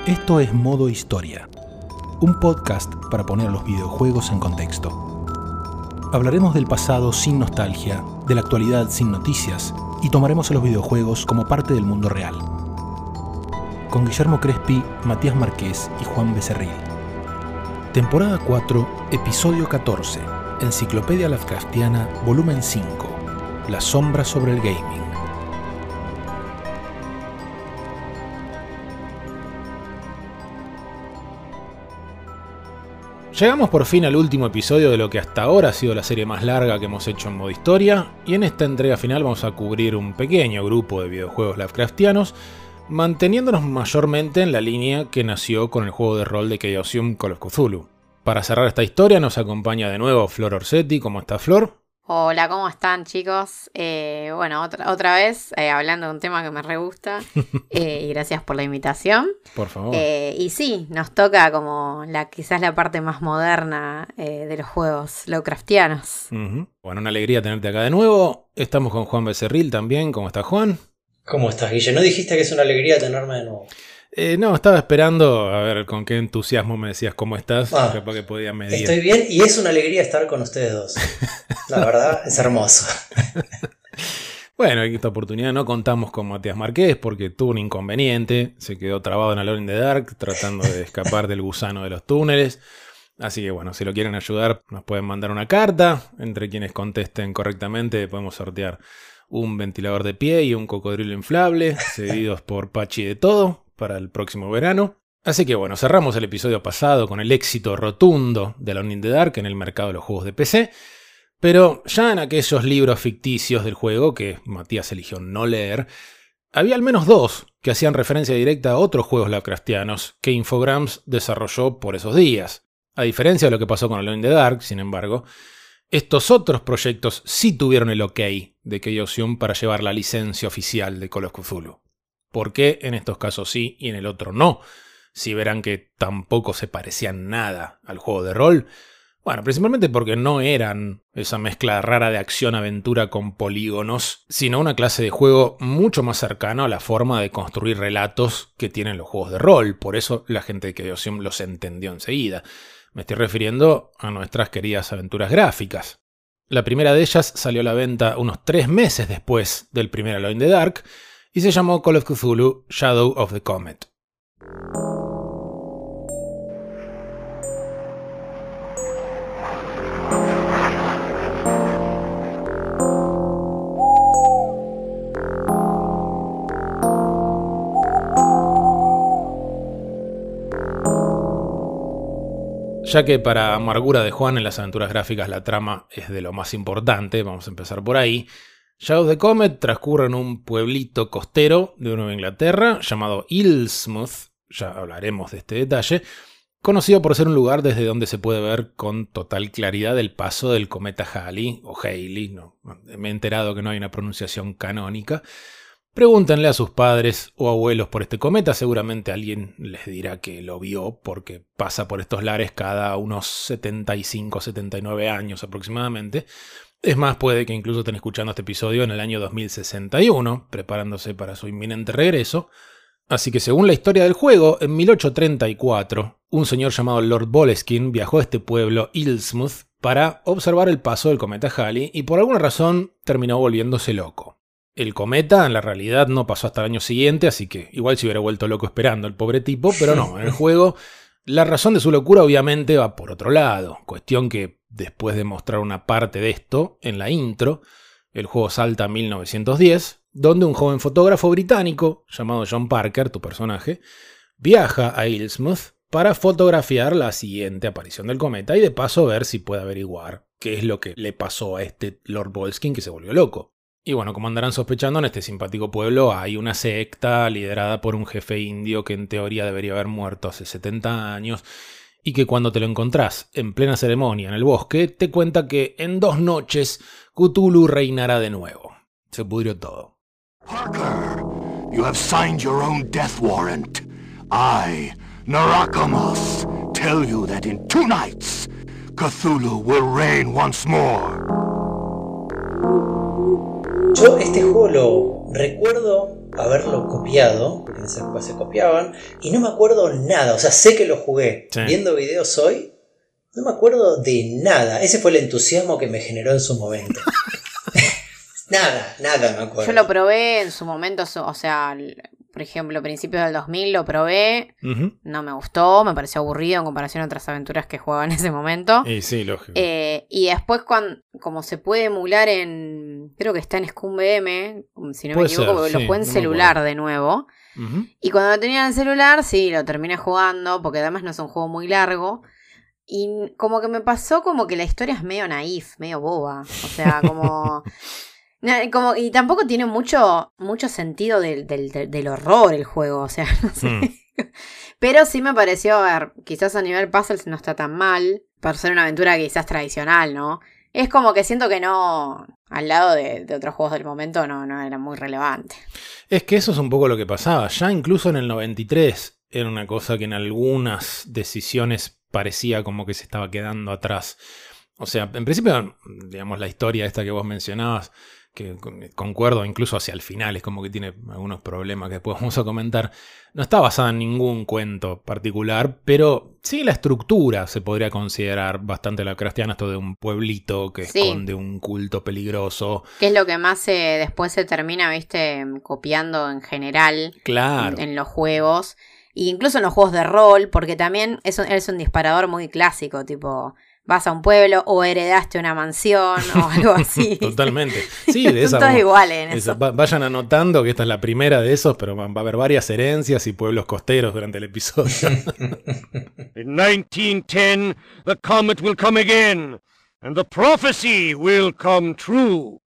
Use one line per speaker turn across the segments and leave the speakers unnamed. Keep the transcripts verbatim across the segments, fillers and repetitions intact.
Esto es Modo Historia, un podcast para poner los videojuegos en contexto. Hablaremos del pasado sin nostalgia, de la actualidad sin noticias, y tomaremos a los videojuegos como parte del mundo real. Con Guillermo Crespi, Matías Marqués y Juan Becerril. Temporada cuatro, episodio catorce, Enciclopedia Lovecraftiana, volumen cinco, La sombra sobre el gaming. Llegamos por fin al último episodio de lo que hasta ahora ha sido la serie más larga que hemos hecho en Modo Historia, y en esta entrega final vamos a cubrir un pequeño grupo de videojuegos Lovecraftianos, manteniéndonos mayormente en la línea que nació con el juego de rol de Chaosium Call of Cthulhu. Para cerrar esta historia nos acompaña de nuevo Flor Orsetti. ¿Cómo está, Flor?
Hola, ¿cómo están, chicos? Eh, bueno, otra, otra vez eh, hablando de un tema que me re gusta eh, y gracias por la invitación.
Por favor.
Eh, y sí, nos toca como la quizás la parte más moderna eh, de los juegos Lovecraftianos.
Uh-huh. Bueno, una alegría tenerte acá de nuevo. Estamos con Juan Becerril también. ¿Cómo está, Juan?
¿Cómo estás, Guille? ¿No dijiste que es una alegría tenerme de nuevo?
Eh, no, estaba esperando a ver con qué entusiasmo me decías cómo estás,
ah,
capaz que podía medir.
Estoy bien y es una alegría estar con ustedes dos. La verdad, es hermoso.
Bueno, en esta oportunidad no contamos con Matías Marqués porque tuvo un inconveniente, se quedó trabado en Alone in the Dark tratando de escapar del gusano de los túneles. Así que bueno, si lo quieren ayudar nos pueden mandar una carta. Entre quienes contesten correctamente podemos sortear un ventilador de pie y un cocodrilo inflable, cedidos por Pachi de Todo, para el próximo verano. Así que bueno, cerramos el episodio pasado con el éxito rotundo de Alone in the Dark en el mercado de los juegos de P C, pero ya en aquellos libros ficticios del juego que Matías eligió no leer, había al menos dos que hacían referencia directa a otros juegos Lovecraftianos que Infogrames desarrolló por esos días. A diferencia de lo que pasó con Alone in the Dark, sin embargo, estos otros proyectos sí tuvieron el ok de Chaosium para llevar la licencia oficial de Call of Cthulhu. ¿Por qué en estos casos sí y en el otro no? Si verán que tampoco se parecían nada al juego de rol. Bueno, principalmente porque no eran esa mezcla rara de acción-aventura con polígonos, sino una clase de juego mucho más cercano a la forma de construir relatos que tienen los juegos de rol. Por eso la gente de Chaosium los entendió enseguida. Me estoy refiriendo a nuestras queridas aventuras gráficas. La primera de ellas salió a la venta unos tres meses después del primer Alone in the Dark, y se llamó Call of Cthulhu Shadow of the Comet. Ya que para amargura de Juan en las aventuras gráficas la trama es de lo más importante, vamos a empezar por ahí. Shadow of the Comet transcurre en un pueblito costero de Nueva Inglaterra llamado Innsmouth, ya hablaremos de este detalle, conocido por ser un lugar desde donde se puede ver con total claridad el paso del cometa Halley, o Halley, no, me he enterado que no hay una pronunciación canónica. Pregúntenle a sus padres o abuelos por este cometa, seguramente alguien les dirá que lo vio porque pasa por estos lares cada unos setenta y cinco a setenta y nueve años aproximadamente. Es más, puede que incluso estén escuchando este episodio en el año dos mil sesenta y uno, preparándose para su inminente regreso. Así que según la historia del juego, en mil ochocientos treinta y cuatro, un señor llamado Lord Boleskine viajó a este pueblo, Innsmouth, para observar el paso del cometa Halley y por alguna razón terminó volviéndose loco. El cometa en la realidad no pasó hasta el año siguiente, así que igual se hubiera vuelto loco esperando el pobre tipo, pero no, en el juego la razón de su locura obviamente va por otro lado, cuestión que después de mostrar una parte de esto en la intro, el juego salta a mil novecientos diez, donde un joven fotógrafo británico, llamado John Parker, tu personaje, viaja a Innsmouth para fotografiar la siguiente aparición del cometa y de paso ver si puede averiguar qué es lo que le pasó a este Lord Boleskine que se volvió loco. Y bueno, como andarán sospechando, en este simpático pueblo hay una secta liderada por un jefe indio que en teoría debería haber muerto hace setenta años y que cuando te lo encontrás en plena ceremonia en el bosque, te cuenta que en dos noches Cthulhu reinará de nuevo. Se pudrió todo.
Parker, you have signed your own death warrant. I, Narakamas, tell you that in two nights, Cthulhu will reign once more.
Yo este juego lo recuerdo haberlo copiado, porque en esa época se copiaban, y no me acuerdo nada, o sea, sé que lo jugué. Sí. Viendo videos hoy, no me acuerdo de nada. Ese fue el entusiasmo que me generó en su momento. Nada, nada me acuerdo.
Yo lo probé en su momento, o sea, por ejemplo, principios del dos mil lo probé, uh-huh. No me gustó, me pareció aburrido en comparación a otras aventuras que jugaba en ese momento.
Y sí, lógico.
Eh, y después, cuando, como se puede emular en, creo que está en Scum V M, si no me equivoco, porque sí, lo jugué en no celular de nuevo. Uh-huh. Y cuando lo tenía en el celular, sí, lo terminé jugando, porque además no es un juego muy largo. Y como que me pasó como que la historia es medio naif, medio boba. O sea, como... como y tampoco tiene mucho, mucho sentido del, del, del horror el juego, o sea, no sé. Mm. Pero sí me pareció, a ver, quizás a nivel puzzles no está tan mal, por ser una aventura quizás tradicional, ¿no? Es como que siento que no, al lado de, de otros juegos del momento, no, no era muy relevante.
Es que eso es un poco lo que pasaba. Ya incluso en el noventa y tres era una cosa que en algunas decisiones parecía como que se estaba quedando atrás. O sea, en principio, digamos, la historia esta que vos mencionabas, que concuerdo incluso hacia el final, es como que tiene algunos problemas que después vamos a comentar, no está basada en ningún cuento particular, pero sí la estructura se podría considerar bastante Lovecraftiana, esto de un pueblito que sí. esconde un culto peligroso.
Que es lo que más eh, después se termina, viste, copiando en general
claro.
en, en los juegos. E incluso en los juegos de rol, porque también es un, es un disparador muy clásico, tipo, vas a un pueblo o heredaste una mansión o algo así.
Totalmente. Sí, de esa,
son todos iguales en
esa,
eso.
Vayan anotando que esta es la primera de esos, pero va a haber varias herencias y pueblos costeros durante el episodio.
In nineteen ten, the comet will come again, and the prophecy will come true.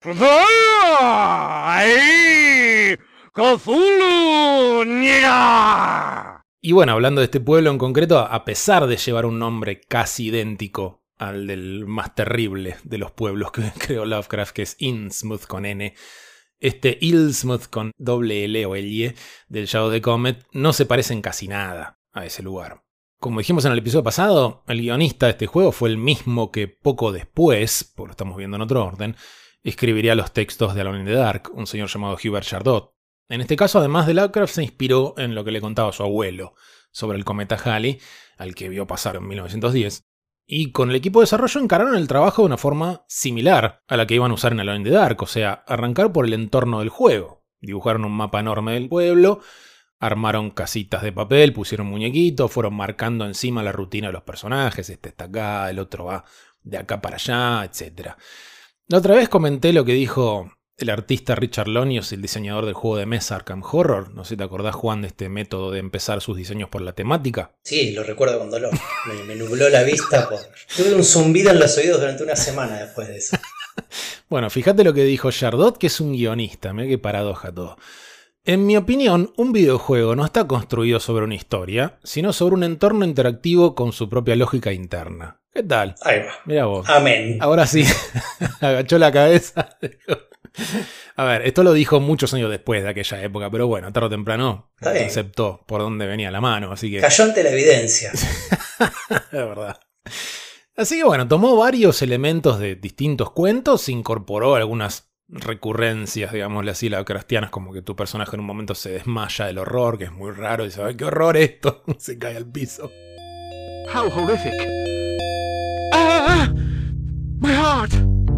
¡Ay! ¡Cthulhu! ¡Nya!
Y bueno, hablando de este pueblo en concreto, a pesar de llevar un nombre casi idéntico al del más terrible de los pueblos que creó Lovecraft, que es Innsmouth con N, este Innsmouth con doble L o L del Shadow of the Comet no se parecen casi nada a ese lugar. Como dijimos en el episodio pasado, el guionista de este juego fue el mismo que poco después, porque lo estamos viendo en otro orden, escribiría los textos de Alone in the Dark, un señor llamado Hubert Chardot. En este caso, además de Lovecraft, se inspiró en lo que le contaba su abuelo sobre el cometa Halley, al que vio pasar en mil novecientos diez. Y con el equipo de desarrollo encararon el trabajo de una forma similar a la que iban a usar en Alone in the Dark, o sea, arrancar por el entorno del juego. Dibujaron un mapa enorme del pueblo, armaron casitas de papel, pusieron muñequitos, fueron marcando encima la rutina de los personajes, este está acá, el otro va de acá para allá, etcétera. La otra vez comenté lo que dijo el artista Richard Lonius, el diseñador del juego de mesa Arkham Horror. No sé si te acordás, Juan, de este método de empezar sus diseños por la temática.
Sí, lo recuerdo con dolor. Me, me nubló la vista. Por... Tuve un zumbido en los oídos durante una semana después de eso.
Bueno, fíjate lo que dijo Chardot, que es un guionista. Mirá qué paradoja todo. En mi opinión, un videojuego no está construido sobre una historia, sino sobre un entorno interactivo con su propia lógica interna. ¿Qué tal?
Ahí va.
Mirá vos.
Amén.
Ahora sí, agachó la cabeza. A ver, esto lo dijo muchos años después de aquella época, pero bueno, tarde o temprano aceptó por dónde venía la mano, así que...
Cayó ante la evidencia.
Es verdad. Así que bueno, tomó varios elementos de distintos cuentos, incorporó algunas recurrencias, digámosle así, lovecraftianas, como que tu personaje en un momento se desmaya del horror, que es muy raro, y dice, ¡ay, qué horror esto! Se cae al piso.
How horrific. Ah, my heart.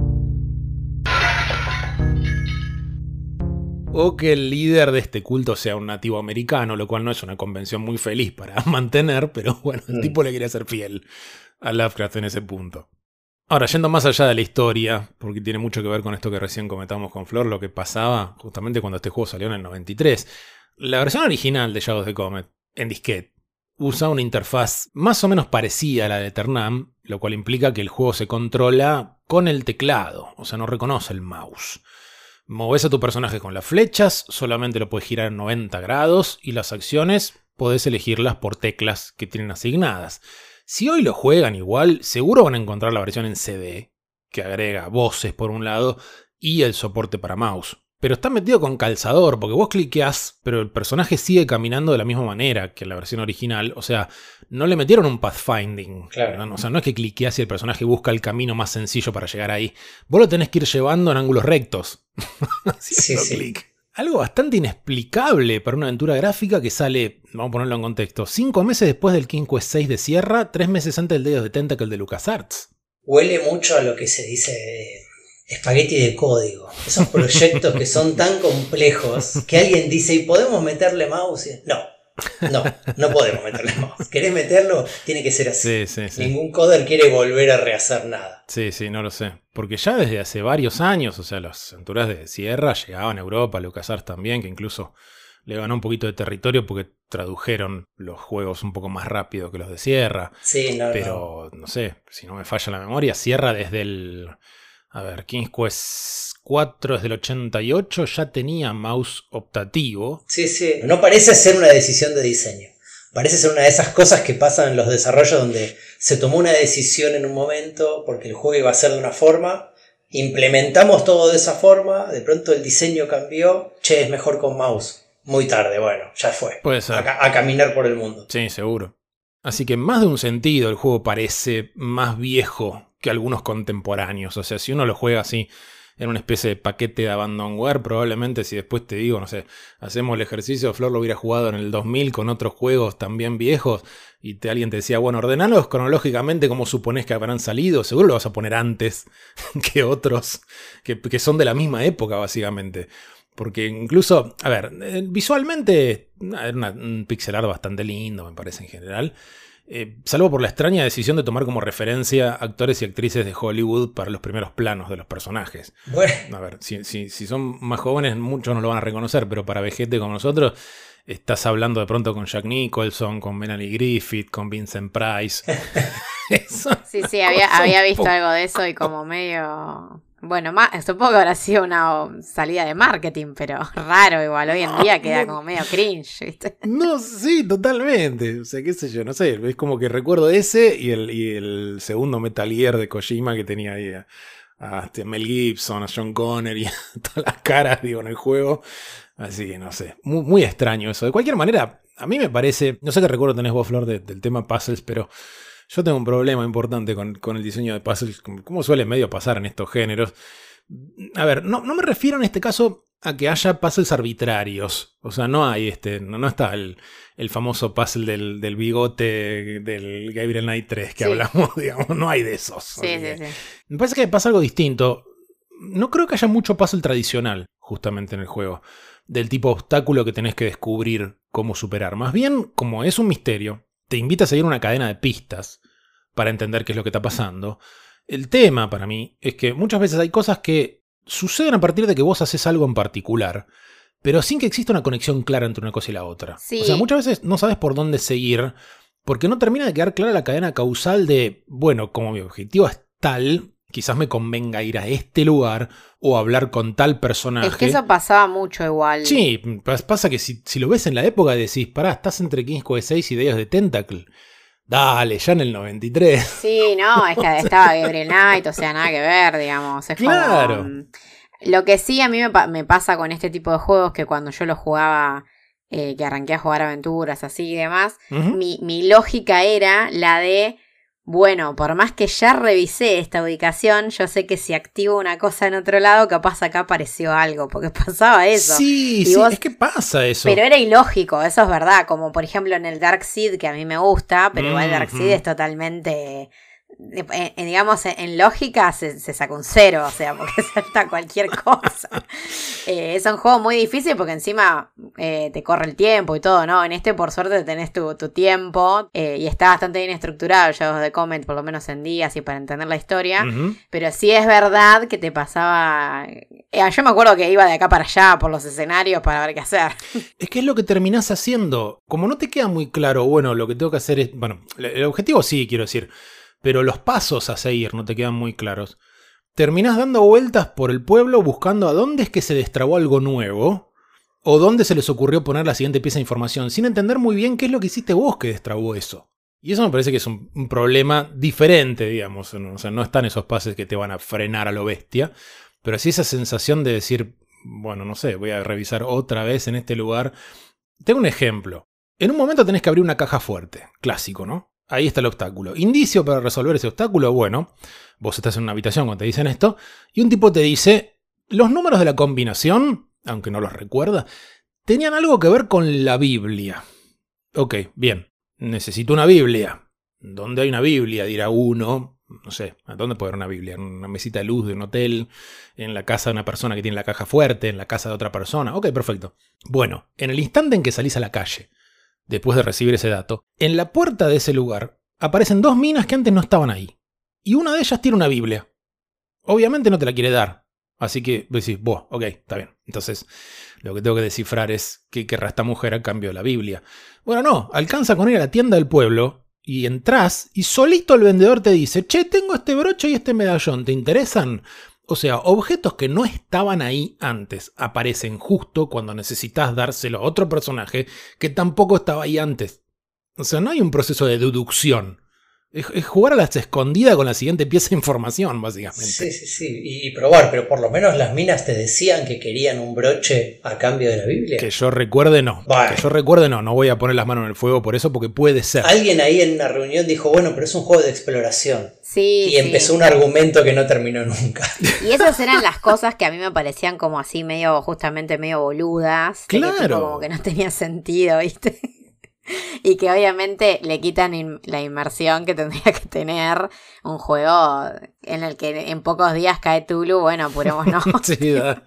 O que el líder de este culto sea un nativo americano, lo cual no es una convención muy feliz para mantener, pero bueno, el tipo le quería ser fiel a Lovecraft en ese punto. Ahora, yendo más allá de la historia, porque tiene mucho que ver con esto que recién comentamos con Flor, lo que pasaba justamente cuando este juego salió en el noventa y tres. La versión original de Shadow of the Comet, en disquete, usa una interfaz más o menos parecida a la de Eternam, lo cual implica que el juego se controla con el teclado, o sea, no reconoce el mouse. Movés a tu personaje con las flechas, solamente lo puedes girar en noventa grados y las acciones podés elegirlas por teclas que tienen asignadas. Si hoy lo juegan igual, seguro van a encontrar la versión en C D, que agrega voces por un lado y el soporte para mouse. Pero está metido con calzador, porque vos cliqueás, pero el personaje sigue caminando de la misma manera que en la versión original. O sea, no le metieron un pathfinding.
Claro.
¿no? O sea, no es que cliqueás y el personaje busca el camino más sencillo para llegar ahí. Vos lo tenés que ir llevando en ángulos rectos.
sí, sí.
Clic. algo bastante inexplicable para una aventura gráfica que sale, vamos a ponerlo en contexto, cinco meses después del King Quest seis de Sierra, tres meses antes del Dedos de Tentacle de LucasArts.
Huele mucho a lo que se dice espagueti de código. Esos proyectos que son tan complejos que alguien dice, ¿y podemos meterle mouse? No. No, no podemos meterle mouse. ¿Querés meterlo? Tiene que ser así.
Sí, sí, sí.
Ningún coder quiere volver a rehacer nada.
Sí, sí, no lo sé. Porque ya desde hace varios años, o sea, las aventuras de Sierra llegaban a Europa, LucasArts también, que incluso le ganó un poquito de territorio porque tradujeron los juegos un poco más rápido que los de Sierra.
Sí, no,
Pero, no. no sé, si no me falla la memoria, Sierra desde el... A ver, King's Quest cuatro desde el ochenta y ocho ya tenía mouse optativo.
Sí, sí. No parece ser una decisión de diseño. Parece ser una de esas cosas que pasan en los desarrollos donde se tomó una decisión en un momento porque el juego iba a ser de una forma, implementamos todo de esa forma, de pronto el diseño cambió, che, es mejor con mouse. Muy tarde, bueno, ya fue.
Puede ser.
A, a caminar por el mundo.
Sí, seguro. Así que en más de un sentido el juego parece más viejo que algunos contemporáneos. O sea, si uno lo juega así en una especie de paquete de abandonware, probablemente si después te digo, no sé, hacemos el ejercicio, Flor lo hubiera jugado en el dos mil con otros juegos también viejos y te, alguien te decía, bueno, ordenalos cronológicamente como suponés que habrán salido, seguro lo vas a poner antes que otros que, que son de la misma época básicamente. Porque incluso, a ver, visualmente era una, un pixel art bastante lindo, me parece en general. Eh, salvo por la extraña decisión de tomar como referencia actores y actrices de Hollywood para los primeros planos de los personajes.
Bueno.
A ver, si, si, si son más jóvenes, muchos no lo van a reconocer, pero para vejete como nosotros, estás hablando de pronto con Jack Nicholson, con Melanie Griffith, con Vincent Price.
Sí, sí, había, había visto poco. algo de eso y como medio... Bueno, más, supongo que habrá sido una salida de marketing, pero raro igual. Hoy en día queda como medio cringe, ¿viste?
No, sí, totalmente. O sea, qué sé yo, no sé. Es como que recuerdo ese y el, y el segundo Metal Gear de Kojima que tenía ahí a, a Mel Gibson, a John Connor y a todas las caras, digo, en el juego. Así que no sé. Muy, muy extraño eso. De cualquier manera, a mí me parece... No sé qué recuerdo tenés vos, Flor, de, del tema puzzles, pero... Yo tengo un problema importante con, con el diseño de puzzles, como suele medio pasar en estos géneros. A ver, no, no me refiero en este caso a que haya puzzles arbitrarios. O sea, no hay este, no, no está el, el famoso puzzle del, del bigote del Gabriel Knight tres que sí. hablamos, digamos, no hay de esos.
Sí, sí, sí.
Me parece que pasa algo distinto. No creo que haya mucho puzzle tradicional, justamente en el juego, del tipo obstáculo que tenés que descubrir cómo superar. Más bien, como es un misterio, te invita a seguir una cadena de pistas para entender qué es lo que está pasando. El tema para mí es que muchas veces hay cosas que suceden a partir de que vos haces algo en particular, pero sin que exista una conexión clara entre una cosa y la otra.
Sí.
O sea, muchas veces no sabes por dónde seguir porque no termina de quedar clara la cadena causal de, bueno, como mi objetivo es tal, quizás me convenga ir a este lugar o hablar con tal personaje.
Es que eso pasaba mucho igual.
Sí, pasa que si, si lo ves en la época decís, pará, estás entre King's Quest seis y Dedos de Tentacle. Dale, ya en el noventa y tres.
Sí, no, es que estaba Gabriel Knight, o sea, nada que ver, digamos. Es
claro.
Como, lo que sí a mí me, pa- me pasa con este tipo de juegos, que cuando yo los jugaba, eh, que arranqué a jugar aventuras así y demás, uh-huh. mi, mi lógica era la de... Bueno, por más que ya revisé esta ubicación, yo sé que si activo una cosa en otro lado, capaz acá apareció algo, porque pasaba eso.
Sí,
y
sí,
vos...
es que pasa eso.
Pero era ilógico, eso es verdad, como por ejemplo en el Darkseid, que a mí me gusta, pero mm, igual Darkseid mm. es totalmente... En, en, digamos, en, en lógica se, se saca un cero, o sea, porque salta cualquier cosa. eh, es un juego muy difícil porque encima eh, te corre el tiempo y todo, ¿no? En este, por suerte, tenés tu, tu tiempo eh, y está bastante bien estructurado, Shadows of the Comet, por lo menos en días y para entender la historia. Uh-huh. Pero sí es verdad que te pasaba... Eh, yo me acuerdo que iba de acá para allá por los escenarios para ver qué hacer.
Es que es lo que terminás haciendo. Como no te queda muy claro, bueno, lo que tengo que hacer es... Bueno, el objetivo sí, quiero decir... Pero los pasos a seguir no te quedan muy claros. Terminás dando vueltas por el pueblo buscando a dónde es que se destrabó algo nuevo o dónde se les ocurrió poner la siguiente pieza de información sin entender muy bien qué es lo que hiciste vos que destrabó eso. Y eso me parece que es un, un problema diferente, digamos. O sea, no están esos pases que te van a frenar a lo bestia, pero sí esa sensación de decir, bueno, no sé, voy a revisar otra vez en este lugar. Tengo un ejemplo. En un momento tenés que abrir una caja fuerte, clásico, ¿no? Ahí está el obstáculo. Indicio para resolver ese obstáculo, bueno, vos estás en una habitación cuando te dicen esto, y un tipo te dice, los números de la combinación aunque no los recuerda, tenían algo que ver con la Biblia. Ok, bien, necesito una Biblia. ¿Dónde hay una Biblia? Dirá uno. No sé, ¿a dónde puede haber una Biblia? ¿En una mesita de luz de un hotel? ¿En la casa de una persona que tiene la caja fuerte? ¿En la casa de otra persona? Ok, perfecto. Bueno, en el instante en que salís a la calle, después de recibir ese dato, en la puerta de ese lugar aparecen dos minas que antes no estaban ahí. Y una de ellas tiene una Biblia. Obviamente no te la quiere dar. Así que decís, vos, ok, está bien. Entonces, lo que tengo que descifrar es qué querrá esta mujer a cambio de la Biblia. Bueno, no, alcanza con ir a la tienda del pueblo y entras y solito el vendedor te dice, che, tengo este broche y este medallón, ¿te interesan? O sea, objetos que no estaban ahí antes aparecen justo cuando necesitas dárselo a otro personaje que tampoco estaba ahí antes. O sea, no hay un proceso de deducción. Es, es jugar a las escondidas con la siguiente pieza de información, básicamente.
Sí, sí, sí. Y, y probar, pero por lo menos las minas te decían que querían un broche a cambio de la Biblia.
Que yo recuerde, no. Vale. Que yo recuerde, no. No voy a poner las manos en el fuego por eso, porque puede ser.
Alguien ahí en una reunión dijo, bueno, pero es un juego de exploración.
Sí,
y
sí.
empezó un argumento que no terminó nunca.
Y esas eran las cosas que a mí me parecían como así medio, justamente medio boludas.
Claro.
Que tipo como que no tenía sentido, ¿viste? Y que obviamente le quitan in- la inmersión que tendría que tener un juego en el que en pocos días cae Tulu. Bueno, apurémonos.
Sí, dale.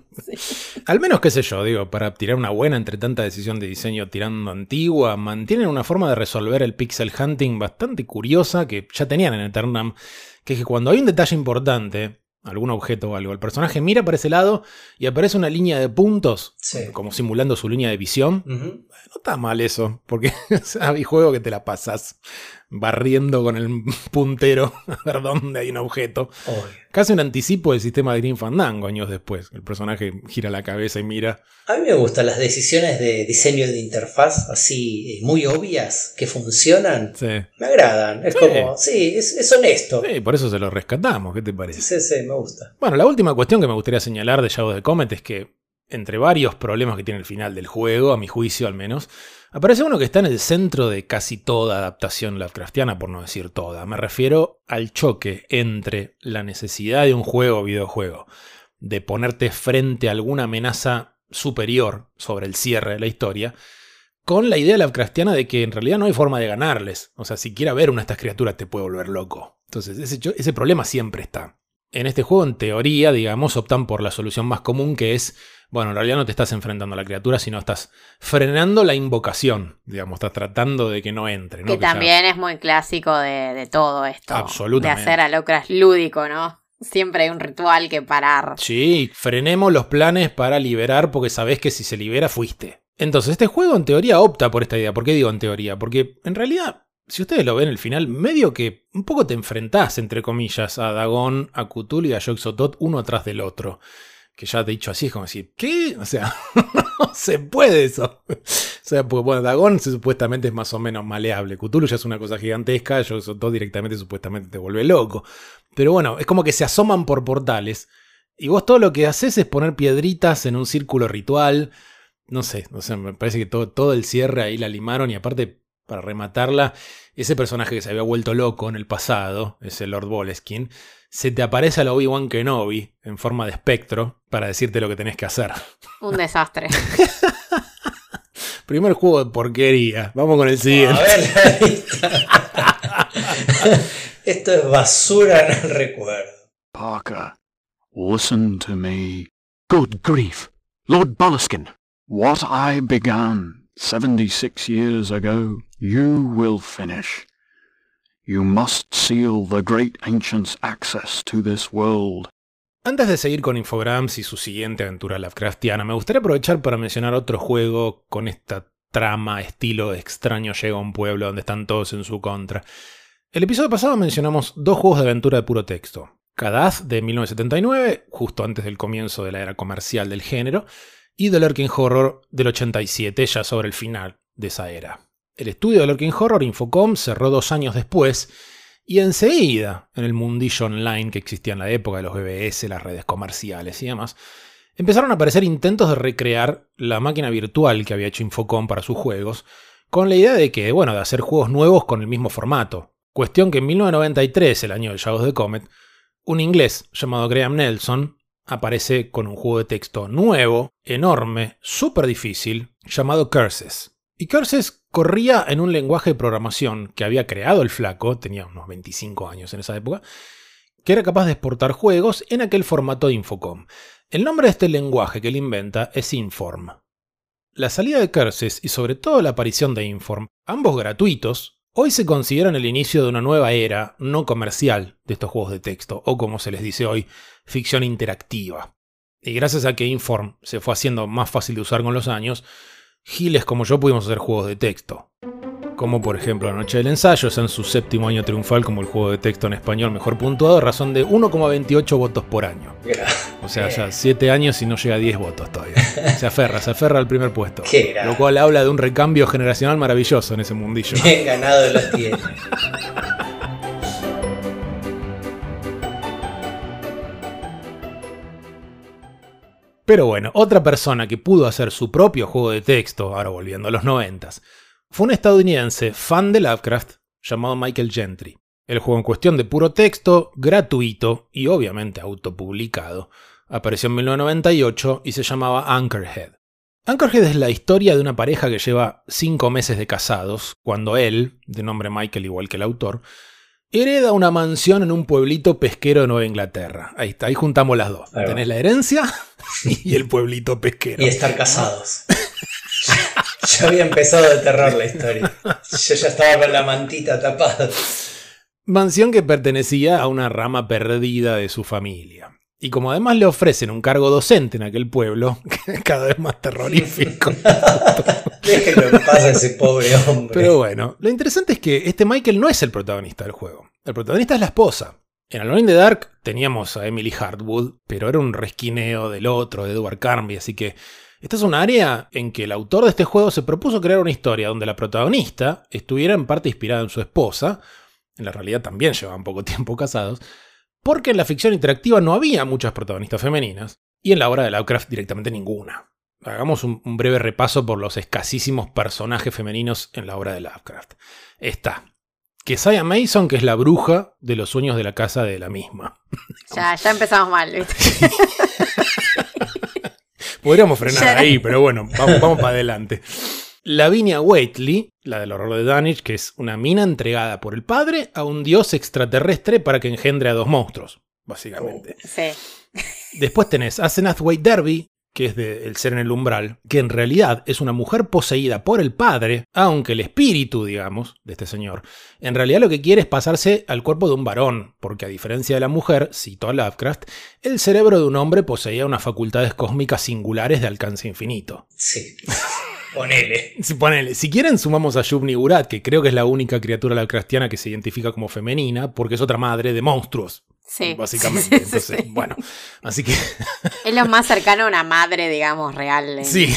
Sí. Al menos, qué sé yo, digo, para tirar una buena entre tanta decisión de diseño tirando antigua, mantienen una forma de resolver el pixel hunting bastante curiosa que ya tenían en Eternam, que es que cuando hay un detalle importante, algún objeto o algo, el personaje mira para ese lado y aparece una línea de puntos, sí, como simulando su línea de visión. Uh-huh. No está mal eso, porque hay juego que te la pasas barriendo con el puntero a ver dónde hay un objeto. Oh. Casi un anticipo del sistema de Grim Fandango años después. El personaje gira la cabeza y mira.
A mí me gustan las decisiones de diseño de interfaz así muy obvias, que funcionan. Sí. Me agradan. Es sí. como, sí, es, es honesto.
Sí, por eso se lo rescatamos. ¿Qué te parece?
Sí, sí, me gusta.
Bueno, la última cuestión que me gustaría señalar de Shadow of the Comet es que, entre varios problemas que tiene el final del juego, a mi juicio al menos, aparece uno que está en el centro de casi toda adaptación Lovecraftiana, por no decir toda. Me refiero al choque entre la necesidad de un juego o videojuego de ponerte frente a alguna amenaza superior sobre el cierre de la historia, con la idea Lovecraftiana de que en realidad no hay forma de ganarles. O sea, siquiera ver una de estas criaturas te puede volver loco. Entonces, ese, ese problema siempre está. En este juego, en teoría, digamos, optan por la solución más común, que es, bueno, en realidad no te estás enfrentando a la criatura, sino estás frenando la invocación, digamos, estás tratando de que no entre, ¿no?
Que, que también ya... es muy clásico de, de todo esto. Absolutamente. De hacer a Lovecraft lúdico, ¿no? Siempre hay un ritual que parar.
Sí, frenemos los planes para liberar, porque sabés que si se libera, fuiste. Entonces, este juego en teoría opta por esta idea. ¿Por qué digo en teoría? Porque en realidad, si ustedes lo ven, el final, medio que un poco te enfrentás, entre comillas, a Dagon, a Cthulhu y a Yog-Sothoth uno atrás del otro. Que ya te he dicho así, es como decir, ¿qué? O sea, no se puede eso. O sea, pues bueno, Dagon supuestamente es más o menos maleable. Cthulhu ya es una cosa gigantesca, Yog-Sothoth directamente supuestamente te vuelve loco. Pero bueno, es como que se asoman por portales y vos todo lo que haces es poner piedritas en un círculo ritual. No sé, o sea, me parece que todo, todo el cierre ahí la limaron y aparte, para rematarla, ese personaje que se había vuelto loco en el pasado, ese Lord Boleskine, se te aparece a la Obi-Wan Kenobi en forma de espectro para decirte lo que tenés que hacer.
Un desastre.
Primer juego de porquería. Vamos con el siguiente.
A ver la lista. Esto es basura en el recuerdo.
Parker, listen to me. Good grief. Lord Boleskine, what I began seventy-six years ago, you will finish. You must seal the great ancient's access to this world.
Antes de seguir con Infogrames y su siguiente aventura Lovecraftiana, me gustaría aprovechar para mencionar otro juego con esta trama estilo extraño llega a un pueblo donde están todos en su contra. El episodio pasado mencionamos dos juegos de aventura de puro texto. Cadath de mil novecientos setenta y nueve, justo antes del comienzo de la era comercial del género, y The Lurking Horror del ochenta y siete, ya sobre el final de esa era. El estudio de Lurking Horror, Infocom, cerró dos años después y enseguida, en el mundillo online que existía en la época de los B B S, las redes comerciales y demás, empezaron a aparecer intentos de recrear la máquina virtual que había hecho Infocom para sus juegos, con la idea de que, bueno, de hacer juegos nuevos con el mismo formato. Cuestión que en mil novecientos noventa y tres, el año de Shadow of the Comet, un inglés llamado Graham Nelson aparece con un juego de texto nuevo, enorme, súper difícil, llamado Curses. Y Curses corría en un lenguaje de programación que había creado el flaco, tenía unos veinticinco años en esa época, que era capaz de exportar juegos en aquel formato de Infocom. El nombre de este lenguaje que él inventa es Inform. La salida de Curses y sobre todo la aparición de Inform, ambos gratuitos, hoy se consideran el inicio de una nueva era no comercial de estos juegos de texto, o como se les dice hoy, ficción interactiva. Y gracias a que Inform se fue haciendo más fácil de usar con los años, giles como yo pudimos hacer juegos de texto. Como por ejemplo La Noche del Ensayo, en su séptimo año triunfal como el juego de texto en español mejor puntuado, a razón de uno coma veintiocho votos por año. O sea, ya siete años y no llega a diez votos todavía. Se aferra, se aferra al primer puesto. Lo cual habla de un recambio generacional maravilloso en ese mundillo.
Bien ganado los tiene.
Pero bueno, otra persona que pudo hacer su propio juego de texto, ahora volviendo a los noventas, fue un estadounidense fan de Lovecraft llamado Michael Gentry. El juego en cuestión, de puro texto, gratuito y obviamente autopublicado, apareció en mil novecientos noventa y ocho y se llamaba Anchorhead. Anchorhead es la historia de una pareja que lleva cinco meses de casados, cuando él, de nombre Michael igual que el autor, hereda una mansión en un pueblito pesquero de Nueva Inglaterra. Ahí está, ahí juntamos las dos. Ahí Tenés la herencia y el pueblito pesquero.
Y estar casados. Ya había empezado de terror la historia. Yo ya estaba con la mantita tapada.
Mansión que pertenecía a una rama perdida de su familia. Y como además le ofrecen un cargo docente en aquel pueblo, cada vez más terrorífico.
Déjenlo que pasa ese pobre hombre.
Pero bueno, lo interesante es que este Michael no es el protagonista del juego. El protagonista es la esposa. En Alone in the Dark teníamos a Emily Hartwood, pero era un resquineo del otro, de Edward Carnby, así que esta es un área en que el autor de este juego se propuso crear una historia donde la protagonista estuviera en parte inspirada en su esposa. En la realidad también llevaban poco tiempo casados, porque en la ficción interactiva no había muchas protagonistas femeninas, y en la obra de Lovecraft directamente ninguna. Hagamos un, un breve repaso por los escasísimos personajes femeninos en la obra de Lovecraft. Está Keziah Mason, que es la bruja de los sueños de la casa de la misma.
Ya, ya empezamos mal, ¿viste?
Podríamos frenar ya ahí, pero bueno, vamos, vamos para adelante. Lavinia Whateley, la del horror de Dunwich, que es una mina entregada por el padre a un dios extraterrestre para que engendre a dos monstruos, básicamente.
Sí.
Después tenés Asenath Waite Derby, que es de El ser en el umbral, que en realidad es una mujer poseída por el padre, aunque el espíritu, digamos, de este señor, en realidad lo que quiere es pasarse al cuerpo de un varón, porque a diferencia de la mujer, cito a Lovecraft, el cerebro de un hombre poseía unas facultades cósmicas singulares de alcance infinito.
Sí. Ponele.
Sí, ponele. Si quieren, sumamos a Shub-Niggurath, que creo que es la única criatura Lovecraftiana que se identifica como femenina, porque es otra madre de monstruos.
Sí.
Básicamente.
Sí, sí,
Entonces,
sí.
bueno. Así que.
Es lo más cercano a una madre, digamos, real. ¿eh?
Sí.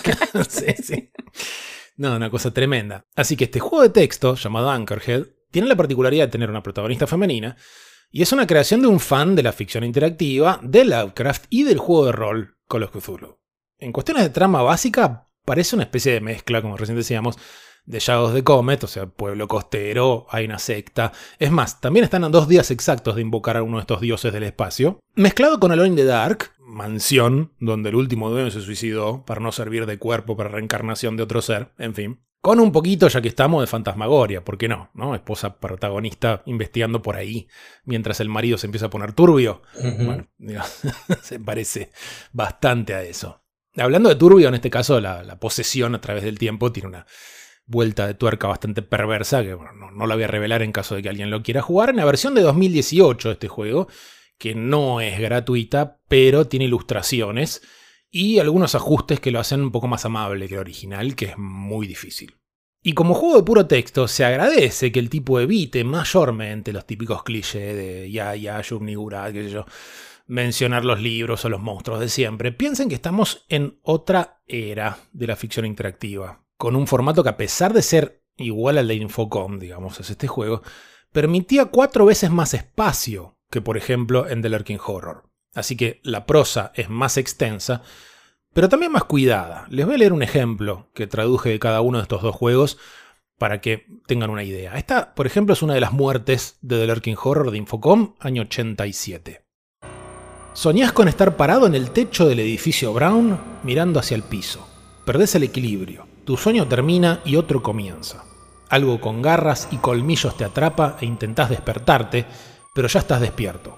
sí, sí. No, una cosa tremenda. Así que este juego de texto, llamado Anchorhead, tiene la particularidad de tener una protagonista femenina, y es una creación de un fan de la ficción interactiva, de Lovecraft y del juego de rol Call of Cthulhu. En cuestiones de trama básica, parece una especie de mezcla, como recién decíamos, de Shadow of the Comet, o sea, pueblo costero, hay una secta. Es más, también están a dos días exactos de invocar a uno de estos dioses del espacio. Mezclado con Alone in the Dark, mansión, donde el último dueño se suicidó para no servir de cuerpo para reencarnación de otro ser, en fin. Con un poquito, ya que estamos, de fantasmagoria, ¿por qué no? ¿No? Esposa protagonista investigando por ahí, mientras el marido se empieza a poner turbio. Uh-huh. Bueno, digo, se parece bastante a eso. Hablando de turbio, en este caso, la, la posesión a través del tiempo tiene una vuelta de tuerca bastante perversa, que bueno, no, no la voy a revelar en caso de que alguien lo quiera jugar. En la versión de dos mil dieciocho de este juego, que no es gratuita, pero tiene ilustraciones y algunos ajustes que lo hacen un poco más amable que el original, que es muy difícil. Y como juego de puro texto, se agradece que el tipo evite mayormente los típicos clichés de ya, ya, Shub-Niggurath, qué sé yo, mencionar los libros o los monstruos de siempre. Piensen que estamos en otra era de la ficción interactiva, con un formato que, a pesar de ser igual al de Infocom, digamos, es este juego, permitía cuatro veces más espacio que, por ejemplo, en The Lurking Horror. Así que la prosa es más extensa, pero también más cuidada. Les voy a leer un ejemplo que traduje de cada uno de estos dos juegos para que tengan una idea. Esta, por ejemplo, es una de las muertes de The Lurking Horror de Infocom, año ochenta y siete. Soñás con estar parado en el techo del edificio Brown mirando hacia el piso. Perdés el equilibrio. Tu sueño termina y otro comienza. Algo con garras y colmillos te atrapa e intentás despertarte, pero ya estás despierto.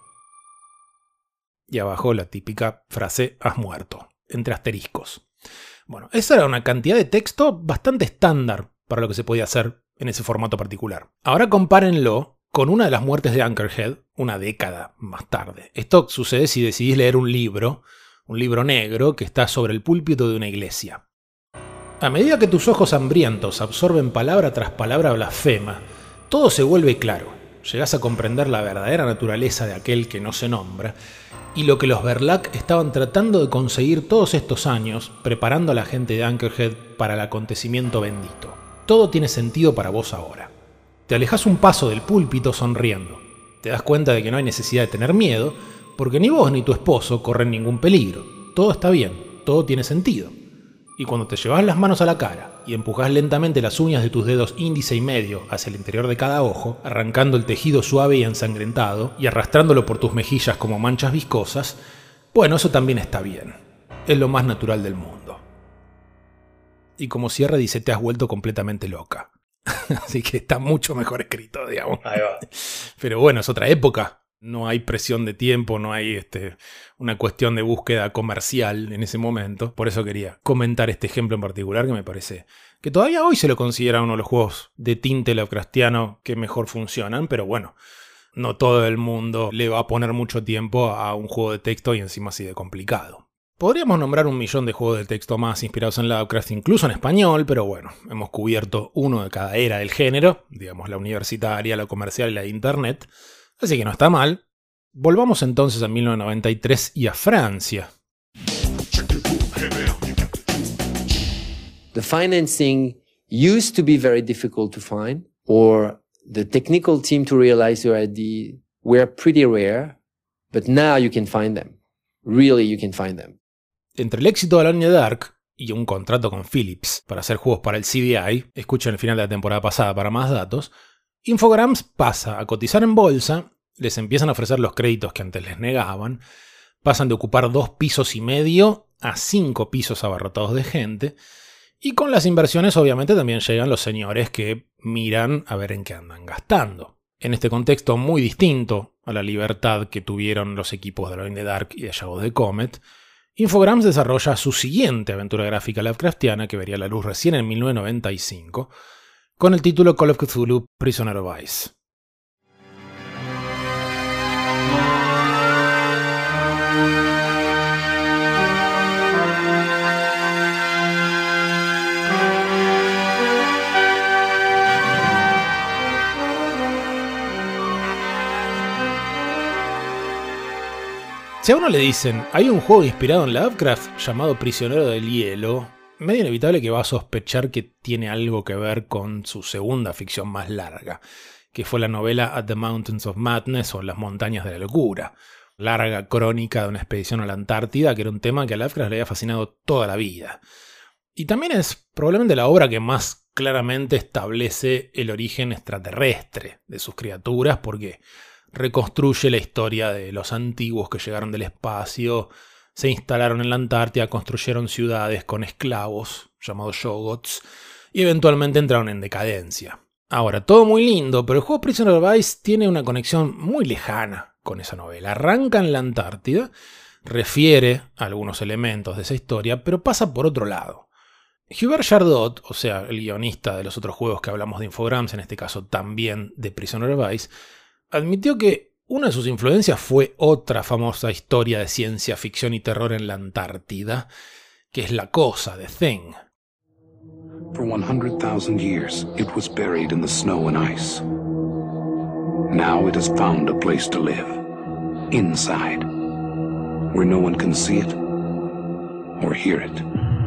Y abajo la típica frase "has muerto", entre asteriscos. Bueno, esa era una cantidad de texto bastante estándar para lo que se podía hacer en ese formato particular. Ahora compárenlo con una de las muertes de Anchorhead una década más tarde. Esto sucede si decidís leer un libro, un libro negro que está sobre el púlpito de una iglesia. A medida que tus ojos hambrientos absorben palabra tras palabra blasfema, todo se vuelve claro. Llegás a comprender la verdadera naturaleza de aquel que no se nombra y lo que los Verlac estaban tratando de conseguir todos estos años, preparando a la gente de Anchorhead para el acontecimiento bendito. Todo tiene sentido para vos ahora. Te alejás un paso del púlpito sonriendo. Te das cuenta de que no hay necesidad de tener miedo, porque ni vos ni tu esposo corren ningún peligro. Todo está bien, todo tiene sentido. Y cuando te llevas las manos a la cara y empujás lentamente las uñas de tus dedos índice y medio hacia el interior de cada ojo, arrancando el tejido suave y ensangrentado y arrastrándolo por tus mejillas como manchas viscosas, bueno, eso también está bien. Es lo más natural del mundo. Y como cierre dice, te has vuelto completamente loca. Así que está mucho mejor escrito, digamos.
Ahí va.
Pero bueno, es otra época. No hay presión de tiempo, no hay este, una cuestión de búsqueda comercial en ese momento. Por eso quería comentar este ejemplo en particular, que me parece que todavía hoy se lo considera uno de los juegos de tinte Lovecraftiano que mejor funcionan. Pero bueno, no todo el mundo le va a poner mucho tiempo a un juego de texto y encima así de complicado. Podríamos nombrar un millón de juegos de texto más inspirados en Lovecraft, incluso en español, pero bueno, hemos cubierto uno de cada era del género, digamos la universitaria, la comercial y la de internet. Así que no está mal. Volvamos entonces a mil novecientos noventa y tres y a Francia.
The financing used to be very difficult to find, or the technical team to realize your idea were pretty rare, but now you can find them. Really, you can find them.
Entre el éxito de Alone in the Dark y un contrato con Philips para hacer juegos para el C D I, escuchen el final de la temporada pasada para más datos, Infogrames pasa a cotizar en bolsa, les empiezan a ofrecer los créditos que antes les negaban, pasan de ocupar dos pisos y medio a cinco pisos abarrotados de gente, y con las inversiones obviamente también llegan los señores que miran a ver en qué andan gastando. En este contexto muy distinto a la libertad que tuvieron los equipos de Alone in the Dark y de Shadow of the Comet, Infogrames desarrolla su siguiente aventura gráfica Lovecraftiana, que vería la luz recién en mil novecientos noventa y cinco, con el título Call of Cthulhu: Prisoner of Ice. Si a uno le dicen, hay un juego inspirado en Lovecraft llamado Prisionero del Hielo, medio inevitable que va a sospechar que tiene algo que ver con su segunda ficción más larga, que fue la novela At the Mountains of Madness, o Las Montañas de la Locura, larga crónica de una expedición a la Antártida, que era un tema que a Lovecraft le había fascinado toda la vida. Y también es probablemente la obra que más claramente establece el origen extraterrestre de sus criaturas, porque reconstruye la historia de los antiguos que llegaron del espacio, se instalaron en la Antártida, construyeron ciudades con esclavos, llamados Shoggoths, y eventualmente entraron en decadencia. Ahora, todo muy lindo, pero el juego Prisoner of Ice tiene una conexión muy lejana con esa novela. Arranca en la Antártida, refiere a algunos elementos de esa historia, pero pasa por otro lado. Hubert Jardot, o sea, el guionista de los otros juegos que hablamos de Infogrames, en este caso también de Prisoner of Ice, admitió que una de sus influencias fue otra famosa historia de ciencia ficción y terror en la Antártida, que es La Cosa, de Thing.
For one hundred thousand years, it was buried in the snow and ice. Now it has found a place to live, inside, where no one can see it, or hear it,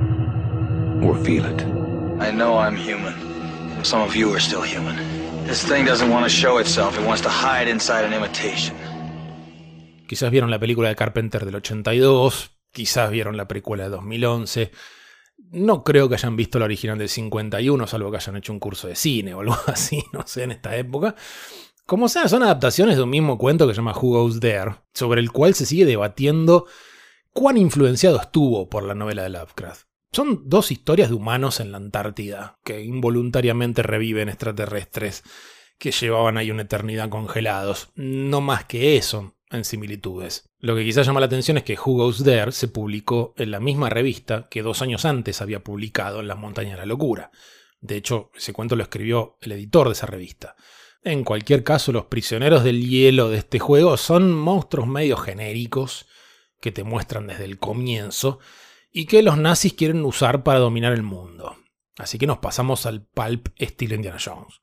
or feel it.
I know I'm human. Some of you are still human. This thing doesn't want to show itself. It wants to hide inside an imitation.
Quizás vieron la película de Carpenter del ochenta y dos, quizás vieron la precuela de dos mil once. No creo que hayan visto la original del cincuenta y uno, salvo que hayan hecho un curso de cine o algo así, no sé, en esta época. Como sea, son adaptaciones de un mismo cuento que se llama Who Goes There, sobre el cual se sigue debatiendo cuán influenciado estuvo por la novela de Lovecraft. Son dos historias de humanos en la Antártida, que involuntariamente reviven extraterrestres que llevaban ahí una eternidad congelados. No más que eso en similitudes. Lo que quizás llama la atención es que Who Goes There se publicó en la misma revista que dos años antes había publicado en Las Montañas de la Locura. De hecho, ese cuento lo escribió el editor de esa revista. En cualquier caso, los prisioneros del hielo de este juego son monstruos medio genéricos que te muestran desde el comienzo y que los nazis quieren usar para dominar el mundo. Así que nos pasamos al pulp estilo Indiana Jones.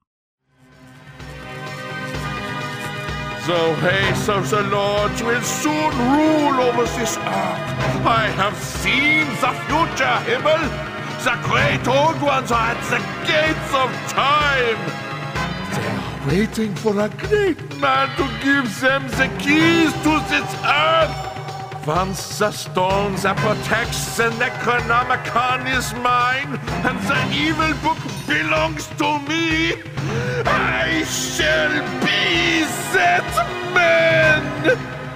The ways of the Lord will soon rule over this earth. I have seen the future, Himmel. The great old ones are at the gates of time. They are waiting for a great man to give them the keys to this earth. Once the stone that protects the Necronomicon is mine, and the evil book belongs to me, I shall be that man.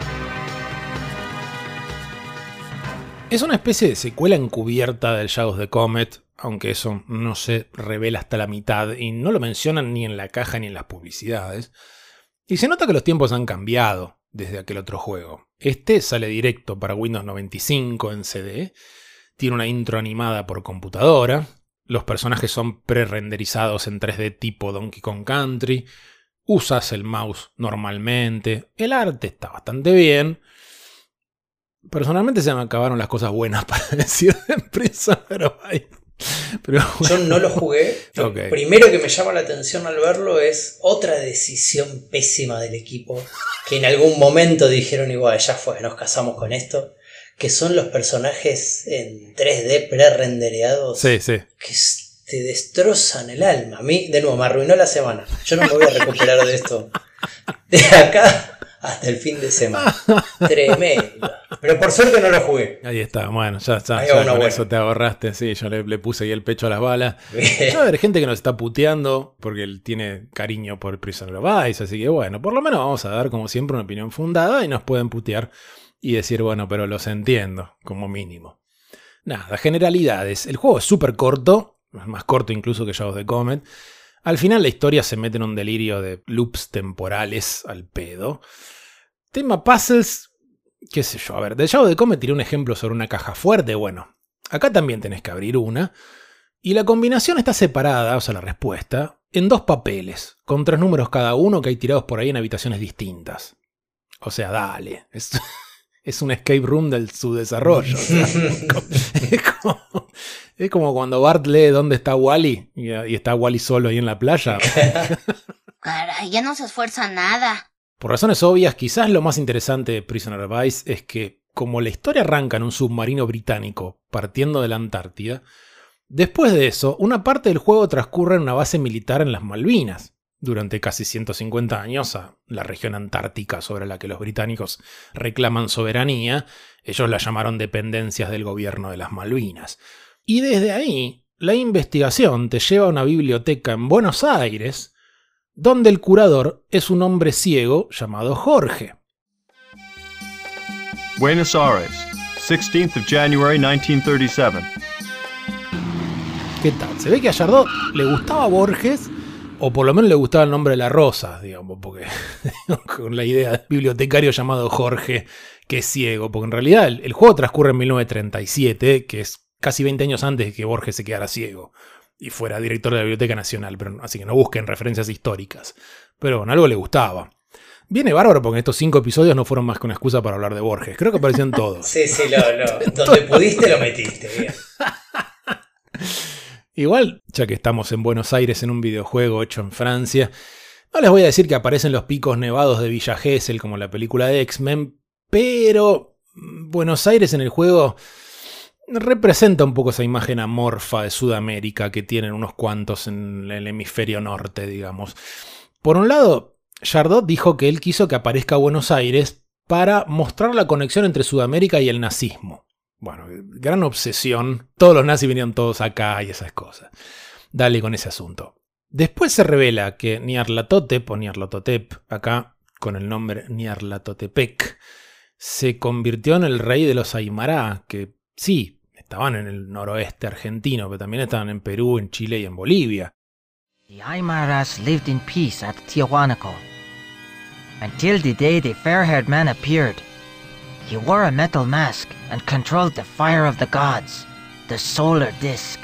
Es una especie de secuela encubierta del Shadow of the Comet, aunque eso no se revela hasta la mitad y no lo mencionan ni en la caja ni en las publicidades. Y se nota que los tiempos han cambiado desde aquel otro juego. Este sale directo para Windows noventa y cinco en C D, tiene una intro animada por computadora, los personajes son pre-renderizados en tres D tipo Donkey Kong Country, usas el mouse normalmente, el arte está bastante bien. Personalmente se me acabaron las cosas buenas para decir de Prisoner of Ice. Pero bueno.
Yo no lo jugué. Lo okay. Primero que me llama la atención al verlo es otra decisión pésima del equipo, que en algún momento dijeron igual, ya fue, nos casamos con esto, que son los personajes en tres D pre-rendereados,
sí, sí.
que te destrozan el alma. A mí, de nuevo, me arruinó la semana. Yo no me voy a recuperar de esto de acá hasta el fin de semana. Tremendo. Pero por suerte no lo jugué.
Ahí está, bueno, ya está. Ya con buena. Eso te ahorraste. Sí, yo le, le puse ahí el pecho a las balas. Ya va a haber gente que nos está puteando porque él tiene cariño por Prisoner of Ice. Así que bueno, por lo menos vamos a dar como siempre una opinión fundada y nos pueden putear y decir, bueno, pero los entiendo, como mínimo. Nada, generalidades. El juego es súper corto, es más corto incluso que Shadow of the Comet. Al final la historia se mete en un delirio de loops temporales al pedo. Tema puzzles, qué sé yo. A ver, de Shadow of the Comet tiré un ejemplo sobre una caja fuerte. Bueno, acá también tenés que abrir una. Y la combinación está separada, o sea, la respuesta, en dos papeles, con tres números cada uno que hay tirados por ahí en habitaciones distintas. O sea, dale. Es, es un escape room del subdesarrollo. O sea, es, como, es como cuando Bart lee dónde está Wally y, y está Wally solo ahí en la playa.
Caray, ya no se esfuerza nada.
Por razones obvias, quizás lo más interesante de Prisoner of Ice es que, como la historia arranca en un submarino británico partiendo de la Antártida, después de eso, una parte del juego transcurre en una base militar en las Malvinas, durante casi ciento cincuenta años, a la región antártica sobre la que los británicos reclaman soberanía. Ellos la llamaron dependencias del gobierno de las Malvinas. Y desde ahí, la investigación te lleva a una biblioteca en Buenos Aires, donde el curador es un hombre ciego llamado Jorge.
Buenos Aires, sixteenth of January nineteen thirty-seven.
¿Qué tal? Se ve que a Yardot le gustaba Borges, o por lo menos le gustaba el nombre de la rosa, digamos, porque con la idea de bibliotecario llamado Jorge, que es ciego, porque en realidad el, el juego transcurre en mil novecientos treinta y siete, que es casi veinte años antes de que Borges se quedara ciego y fuera director de la Biblioteca Nacional, pero, así que no busquen referencias históricas. Pero bueno, algo le gustaba. Viene bárbaro porque estos cinco episodios no fueron más que una excusa para hablar de Borges. Creo que aparecían todos.
Sí, sí, lo, lo, donde pudiste lo metiste, bien.
Igual, ya que estamos en Buenos Aires en un videojuego hecho en Francia, no les voy a decir que aparecen los picos nevados de Villa Gesell como en la película de X-Men, pero Buenos Aires en el juego representa un poco esa imagen amorfa de Sudamérica que tienen unos cuantos en el hemisferio norte, digamos. Por un lado, Yardot dijo que él quiso que aparezca Buenos Aires para mostrar la conexión entre Sudamérica y el nazismo. Bueno, gran obsesión. Todos los nazis venían todos acá y esas cosas. Dale con ese asunto. Después se revela que Nyarlathotep, o Nyarlathotep, acá con el nombre Nyarlathotepec, se convirtió en el rey de los Aymara, que sí, estaban en el noroeste argentino, pero también estaban en Perú, en Chile y en Bolivia.
The Aymaras lived in peace at Tiahuanaco, until the day the fair-haired man appeared. He wore a metal mask and controlled the fire of the gods, the solar disk.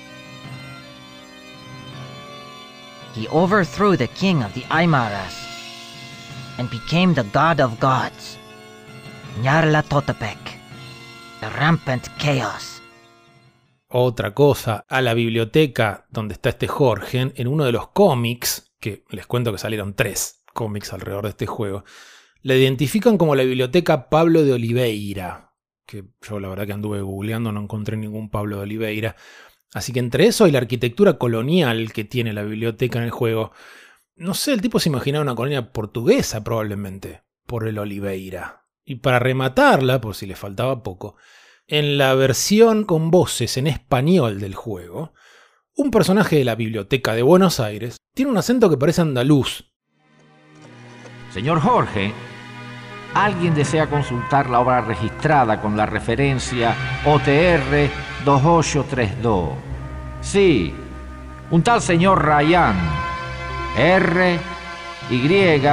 He overthrew the king of the Aymaras and became the god of gods, Nyarlathotepec, the rampant chaos.
Otra cosa, a la biblioteca donde está este Jorge, en uno de los cómics, que les cuento que salieron tres cómics alrededor de este juego, la identifican como la biblioteca Pablo de Oliveira, que yo la verdad que anduve googleando, no encontré ningún Pablo de Oliveira. Así que entre eso y la arquitectura colonial que tiene la biblioteca en el juego, no sé, el tipo se imaginaba una colonia portuguesa probablemente, por el Oliveira. Y para rematarla, por si le faltaba poco, en la versión con voces en español del juego, un personaje de la biblioteca de Buenos Aires tiene un acento que parece andaluz.
Señor Jorge, alguien desea consultar la obra registrada con la referencia O T R dos ocho tres dos. Sí, un tal señor Ryan. R Y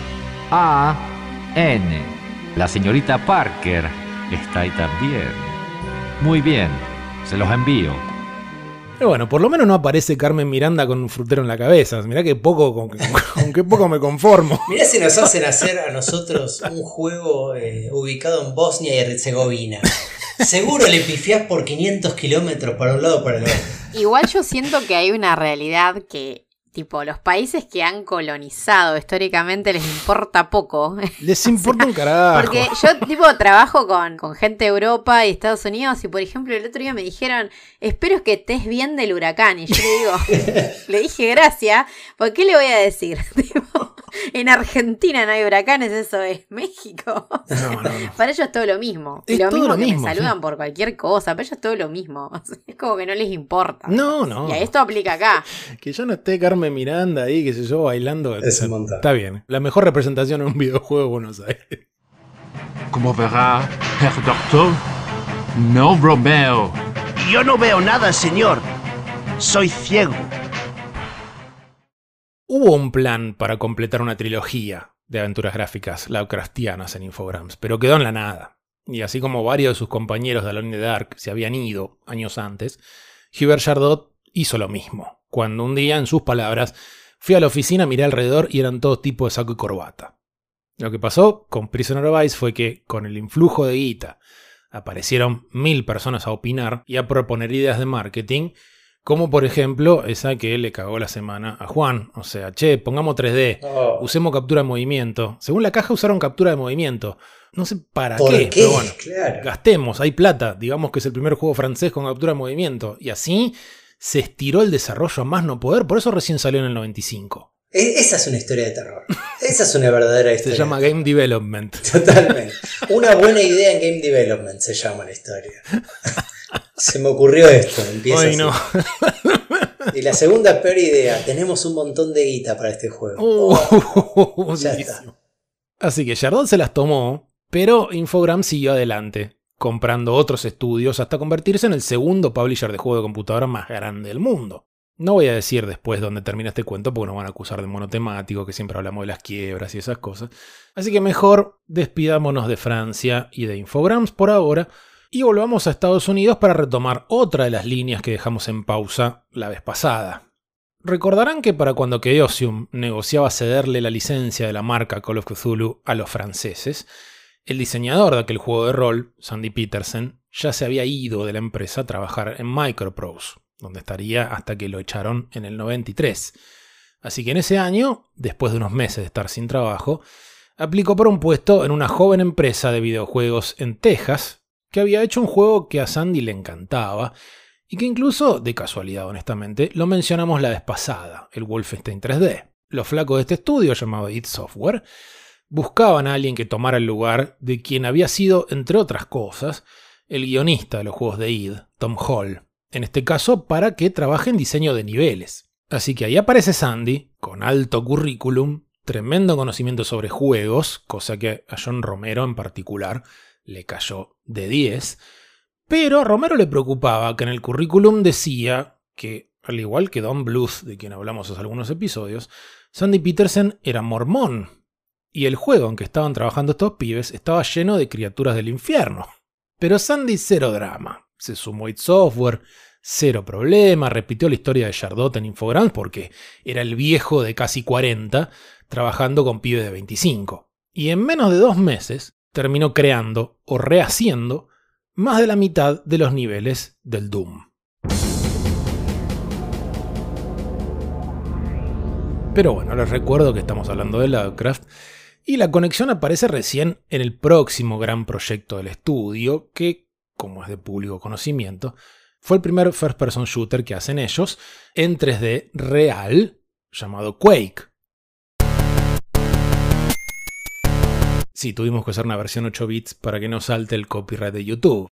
A N. La señorita Parker está ahí también. Muy bien, se los envío.
Pero bueno, por lo menos no aparece Carmen Miranda con un frutero en la cabeza. Mirá qué poco, con, con, con qué poco me conformo.
Mirá si nos hacen hacer a nosotros un juego eh, ubicado en Bosnia y Herzegovina. Seguro le pifiás por quinientos kilómetros para un lado o para el otro.
Igual yo siento que hay una realidad que, tipo, los países que han colonizado históricamente les importa poco.
Les importa o sea, un carajo.
Porque yo, tipo, trabajo con, con gente de Europa y Estados Unidos y, por ejemplo, el otro día me dijeron, espero que estés bien del huracán. Y yo le digo, le dije gracias, ¿por qué le voy a decir? Tipo, en Argentina no hay huracanes, eso es México. O sea, no, no, no. Para ellos es todo lo mismo.
Es
lo
todo
mismo
lo
que
mismo,
me saludan
sí.
por cualquier cosa, para ellos es todo lo mismo. O sea, es como que no les importa.
No, no.
Y a esto aplica acá.
Que ya no esté Carmen Miranda ahí, qué sé yo, bailando.
Es un montón.
Está bien. La mejor representación en un videojuego de Buenos Aires.
Como verá, Herr Doctor, no bromeo.
Yo no veo nada, señor. Soy ciego.
Hubo un plan para completar una trilogía de aventuras gráficas Lovecraftianas en Infogrames, pero quedó en la nada. Y así como varios de sus compañeros de Alone in the Dark se habían ido años antes, Hubert Jardot hizo lo mismo. Cuando un día, en sus palabras, fui a la oficina, miré alrededor y eran todos tipos de saco y corbata. Lo que pasó con Prisoner of Ice fue que, con el influjo de guita, aparecieron mil personas a opinar y a proponer ideas de marketing, como por ejemplo esa que le cagó la semana a Juan. O sea, che, pongamos tres D, oh. usemos captura de movimiento. Según la caja usaron captura de movimiento. No sé para
¿Por
qué,
qué?
pero bueno,
claro.
Gastemos, hay plata. Digamos que es el primer juego francés con captura de movimiento. Y así se estiró el desarrollo a más no poder, por eso recién salió en el noventa y cinco.
Esa es una historia de terror. Esa es una verdadera historia.
Se llama Game Development.
Totalmente. Una buena idea en Game Development se llama la historia. Se me ocurrió esto. Empieza
Ay,
así.
no.
Y la segunda peor idea. Tenemos un montón de guita para este juego.
Uh,
oh, ya está.
Así que Jardot se las tomó, pero Infogrames siguió adelante, comprando otros estudios hasta convertirse en el segundo publisher de juego de computadora más grande del mundo. No voy a decir después dónde termina este cuento porque nos van a acusar de monotemático, que siempre hablamos de las quiebras y esas cosas. Así que mejor despidámonos de Francia y de Infogrames por ahora y volvamos a Estados Unidos para retomar otra de las líneas que dejamos en pausa la vez pasada. Recordarán que para cuando Chaosium negociaba cederle la licencia de la marca Call of Cthulhu a los franceses, el diseñador de aquel juego de rol, Sandy Petersen, ya se había ido de la empresa a trabajar en Microprose, donde estaría hasta que lo echaron en el noventa y tres. Así que en ese año, después de unos meses de estar sin trabajo, aplicó para un puesto en una joven empresa de videojuegos en Texas, que había hecho un juego que a Sandy le encantaba, y que incluso, de casualidad honestamente, lo mencionamos la vez pasada, el Wolfenstein tres D. Los flacos de este estudio, llamado id Software, buscaban a alguien que tomara el lugar de quien había sido, entre otras cosas, el guionista de los juegos de id, Tom Hall. En este caso, para que trabaje en diseño de niveles. Así que ahí aparece Sandy, con alto currículum, tremendo conocimiento sobre juegos, cosa que a John Romero en particular le cayó de diez, pero a Romero le preocupaba que en el currículum decía que, al igual que Don Bluth, de quien hablamos hace algunos episodios, Sandy Petersen era mormón, y el juego en que estaban trabajando estos pibes estaba lleno de criaturas del infierno. Pero Sandy cero drama, se sumó a id Software, cero problema, repitió la historia de Chardot en Infogrames porque era el viejo de casi cuarenta trabajando con pibes de veinticinco. Y en menos de dos meses terminó creando o rehaciendo más de la mitad de los niveles del Doom. Pero bueno, les recuerdo que estamos hablando de Lovecraft y la conexión aparece recién en el próximo gran proyecto del estudio que, como es de público conocimiento, fue el primer first person shooter que hacen ellos en tres D real llamado Quake. Sí, tuvimos que hacer una versión ocho bits para que no salte el copyright de YouTube.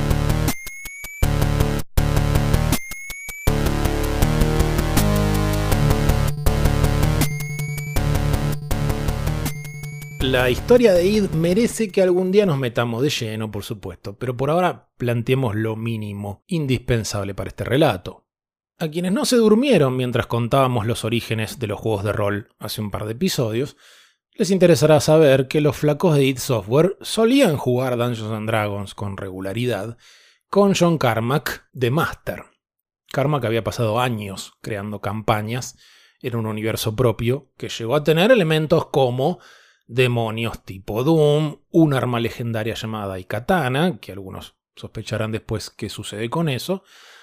La historia de id merece que algún día nos metamos de lleno, por supuesto, pero por ahora planteemos lo mínimo indispensable para este relato. A quienes no se durmieron mientras contábamos los orígenes de los juegos de rol hace un par de episodios, les interesará saber que los flacos de id Software solían jugar Dungeons and Dragons con regularidad con John Carmack de Master. Carmack había pasado años creando campañas en un universo propio que llegó a tener elementos como demonios tipo Doom, un arma legendaria llamada Ikatana, que algunos sospecharán después qué sucede con eso,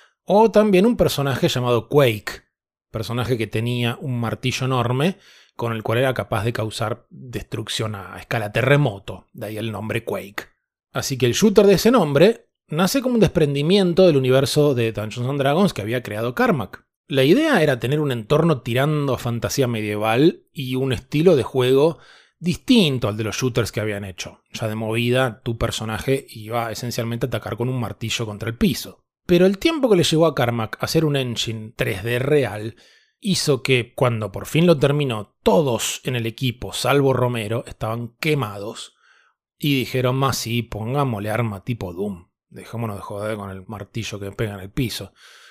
o también un personaje llamado Quake, personaje que tenía un martillo enorme con el cual era capaz de causar destrucción a escala terremoto, de ahí el nombre Quake. Así que el shooter de ese nombre nace como un desprendimiento del universo de Dungeons and Dragons que había creado Carmack. La idea era tener un entorno tirando a fantasía medieval y un estilo de juego distinto al de los shooters que habían hecho. Ya de movida, tu personaje iba esencialmente a atacar con un martillo contra el piso. Pero el tiempo que le llevó a Carmack a hacer un engine tres D real hizo que, cuando por fin lo terminó, todos en el equipo, salvo Romero, estaban quemados y dijeron, más sí, pongámosle arma tipo Doom. Dejémonos de joder con el martillo que pega en el piso.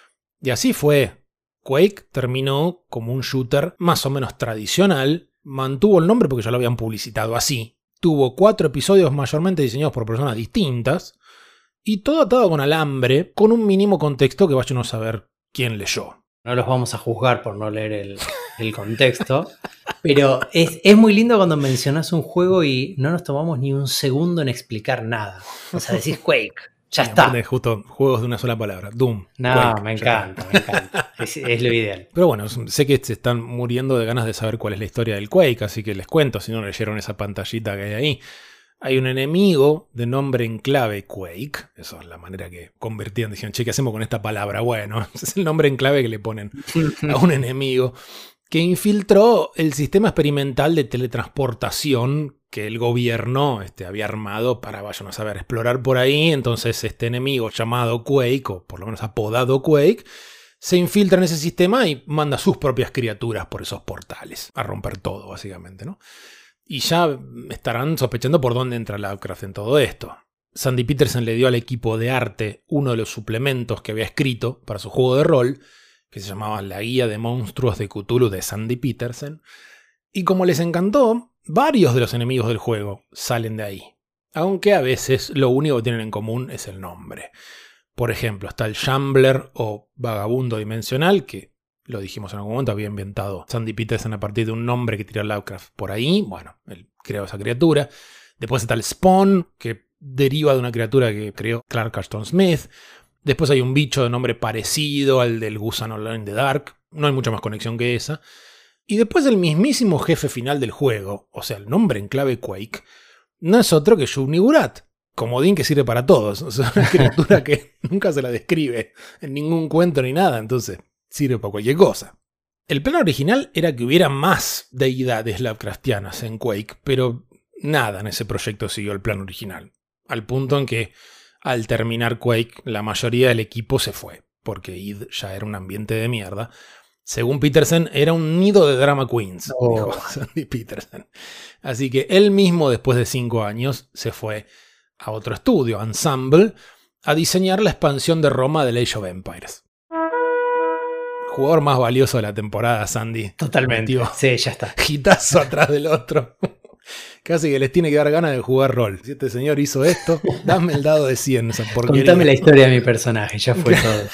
Y así fue. Quake terminó como un shooter más o menos tradicional. Mantuvo el nombre porque ya lo habían publicitado así. Tuvo cuatro episodios mayormente diseñados por personas distintas. Y todo atado con alambre, con un mínimo contexto que vaya a saber quién leyó.
No los vamos a juzgar por no leer el, el contexto. Pero es, es muy lindo cuando mencionás un juego y no nos tomamos ni un segundo en explicar nada. O sea, decís Quake. Ya
sí,
está.
Justo juegos de una sola palabra. Doom.
No,
Quake,
me encanta, me encanta. Es, es lo ideal.
Pero bueno, sé que se están muriendo de ganas de saber cuál es la historia del Quake, así que les cuento, si no leyeron esa pantallita que hay ahí. Hay un enemigo de nombre en clave Quake. Eso es la manera que convertían. Dijeron, che, ¿qué hacemos con esta palabra? Bueno, ese es el nombre en clave que le ponen a un enemigo que infiltró el sistema experimental de teletransportación que el gobierno este, había armado para, vayan a saber, explorar por ahí. Entonces este enemigo llamado Quake, o por lo menos apodado Quake, se infiltra en ese sistema y manda sus propias criaturas por esos portales a romper todo, básicamente, ¿no? Y ya estarán sospechando por dónde entra Lovecraft en todo esto. Sandy Petersen le dio al equipo de arte uno de los suplementos que había escrito para su juego de rol, que se llamaba La Guía de Monstruos de Cthulhu de Sandy Petersen. Y como les encantó, varios de los enemigos del juego salen de ahí. Aunque a veces lo único que tienen en común es el nombre. Por ejemplo, está el Shambler o Vagabundo Dimensional, que lo dijimos en algún momento, había inventado Sandy Petersen a partir de un nombre que tiró Lovecraft por ahí. Bueno, él creó esa criatura. Después está el Spawn, que deriva de una criatura que creó Clark Ashton Smith. Después hay un bicho de nombre parecido al del gusano Alone in the Dark. No hay mucha más conexión que esa. Y después el mismísimo jefe final del juego, o sea, el nombre en clave Quake, no es otro que Shub-Niggurath. Comodín que sirve para todos. O sea, una criatura que nunca se la describe en ningún cuento ni nada, entonces sirve para cualquier cosa. El plan original era que hubiera más deidades Lovecraftianas en Quake, pero nada en ese proyecto siguió el plan original. Al punto en que, al terminar Quake, la mayoría del equipo se fue, porque id ya era un ambiente de mierda, Según Petersen, era un nido de drama queens, oh. dijo Sandy Petersen. Así que él mismo, después de cinco años, se fue a otro estudio, Ensemble, a diseñar la expansión de Roma del Age of Empires. Jugador más valioso de la temporada, Sandy.
Totalmente. Metió sí, ya está.
Hitazo atrás del otro. Casi que les tiene que dar ganas de jugar rol. Si este señor hizo esto, dame el dado de cien.
Contame la historia de mi personaje, ya fue todo.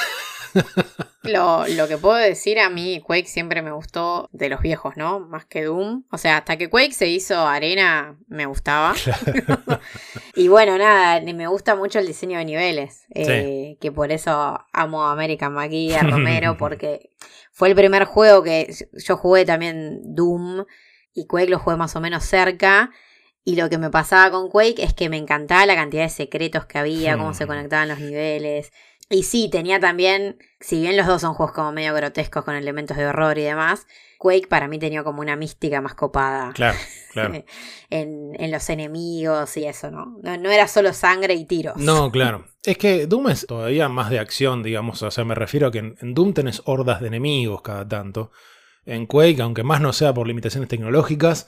Lo, lo que puedo decir, a mí Quake siempre me gustó de los viejos, ¿no? Más que Doom. O sea, hasta que Quake se hizo arena, me gustaba. Claro. Y bueno, nada, me gusta mucho el diseño de niveles. Sí. Eh, que por eso amo a American McGee, a Romero, porque fue el primer juego que yo jugué también Doom. Y Quake lo jugué más o menos cerca. Y lo que me pasaba con Quake es que me encantaba la cantidad de secretos que había, cómo se conectaban los niveles. Y sí, tenía también, si bien los dos son juegos como medio grotescos con elementos de horror y demás, Quake para mí tenía como una mística más copada.
Claro, claro.
en, en los enemigos y eso, ¿no? ¿no? No era solo sangre y tiros.
No, claro. Es que Doom es todavía más de acción, digamos. O sea, me refiero a que en, en Doom tenés hordas de enemigos cada tanto. En Quake, aunque más no sea por limitaciones tecnológicas,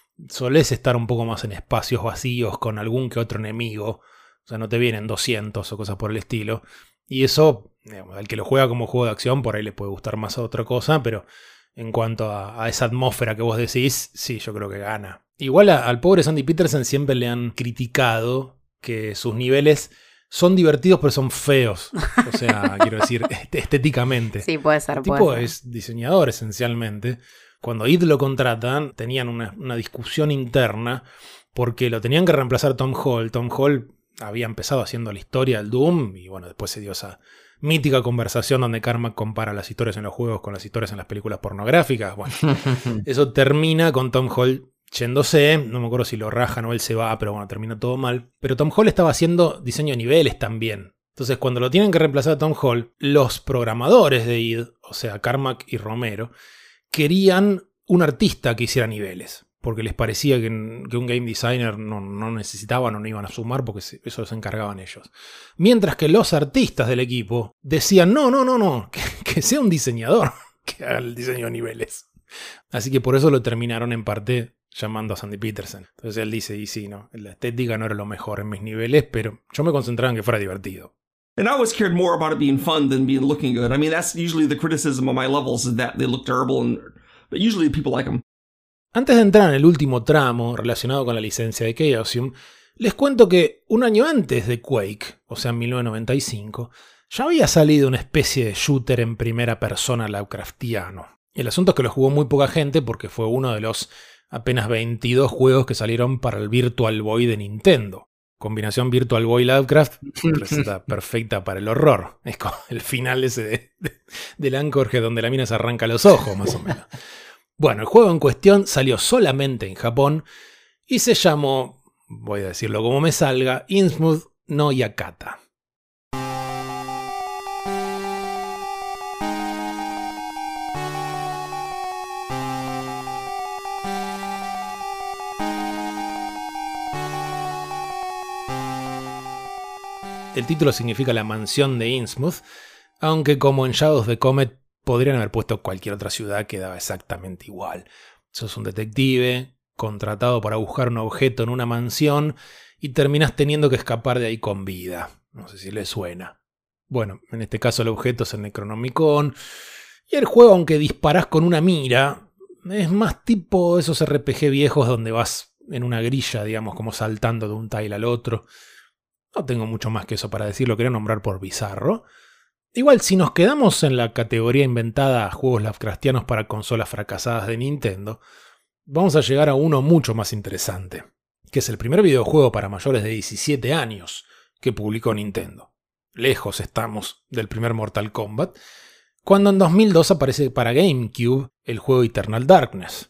solés estar un poco más en espacios vacíos con algún que otro enemigo. O sea, no te vienen doscientos o cosas por el estilo. Y eso, digamos, al que lo juega como juego de acción, por ahí le puede gustar más a otra cosa, pero en cuanto a, a esa atmósfera que vos decís, sí, yo creo que gana. Igual a, al pobre Sandy Petersen siempre le han criticado que sus niveles son divertidos pero son feos. O sea, quiero decir, estéticamente.
Sí, puede ser.
El tipo
puede ser.
Es diseñador esencialmente. Cuando id lo contratan, tenían una, una discusión interna porque lo tenían que reemplazar Tom Hall. Tom Hall había empezado haciendo la historia del Doom y bueno, después se dio esa mítica conversación donde Carmack compara las historias en los juegos con las historias en las películas pornográficas. Bueno, eso termina con Tom Hall yéndose, no me acuerdo si lo rajan o él se va, pero bueno, termina todo mal. Pero Tom Hall estaba haciendo diseño de niveles también. Entonces cuando lo tienen que reemplazar a Tom Hall, los programadores de id, o sea, Carmack y Romero, querían un artista que hiciera niveles. Porque les parecía que, que un game designer no, no necesitaban o no iban a sumar porque se, eso se encargaban ellos. Mientras que los artistas del equipo decían, no, no, no, no, que, que sea un diseñador que haga el diseño de niveles. Así que por eso lo terminaron en parte llamando a Sandy Petersen. Entonces él dice, y sí, no, la estética no era lo mejor en mis niveles, pero yo me concentraba en que fuera divertido.
And I always cared more about it being fun than being looking good. I mean, that's usually the criticism of my levels, is that they look terrible, and, but usually people like them.
Antes de entrar en el último tramo relacionado con la licencia de Chaosium, les cuento que un año antes de Quake, o sea en mil novecientos noventa y cinco, ya había salido una especie de shooter en primera persona Lovecraftiano. El asunto es que lo jugó muy poca gente porque fue uno de los apenas veintidós juegos que salieron para el Virtual Boy de Nintendo. Combinación Virtual Boy Lovecraft, receta perfecta para el horror. Es como el final ese de, de, del Anchorhead donde la mina se arranca los ojos, más o menos. Bueno, el juego en cuestión salió solamente en Japón y se llamó, voy a decirlo como me salga, Innsmouth no Yakata. El título significa la mansión de Innsmouth, aunque como en Shadow of the Comet podrían haber puesto cualquier otra ciudad que daba exactamente igual. Sos un detective contratado para buscar un objeto en una mansión y terminás teniendo que escapar de ahí con vida. No sé si les suena. Bueno, en este caso el objeto es el Necronomicon. Y el juego, aunque disparás con una mira, es más tipo esos R P G viejos donde vas en una grilla, digamos, como saltando de un tile al otro. No tengo mucho más que eso para decir, lo quería nombrar por bizarro. Igual, si nos quedamos en la categoría inventada juegos Lovecraftianos para consolas fracasadas de Nintendo, vamos a llegar a uno mucho más interesante, que es el primer videojuego para mayores de diecisiete años que publicó Nintendo. Lejos estamos del primer Mortal Kombat, cuando en dos mil dos aparece para GameCube el juego Eternal Darkness.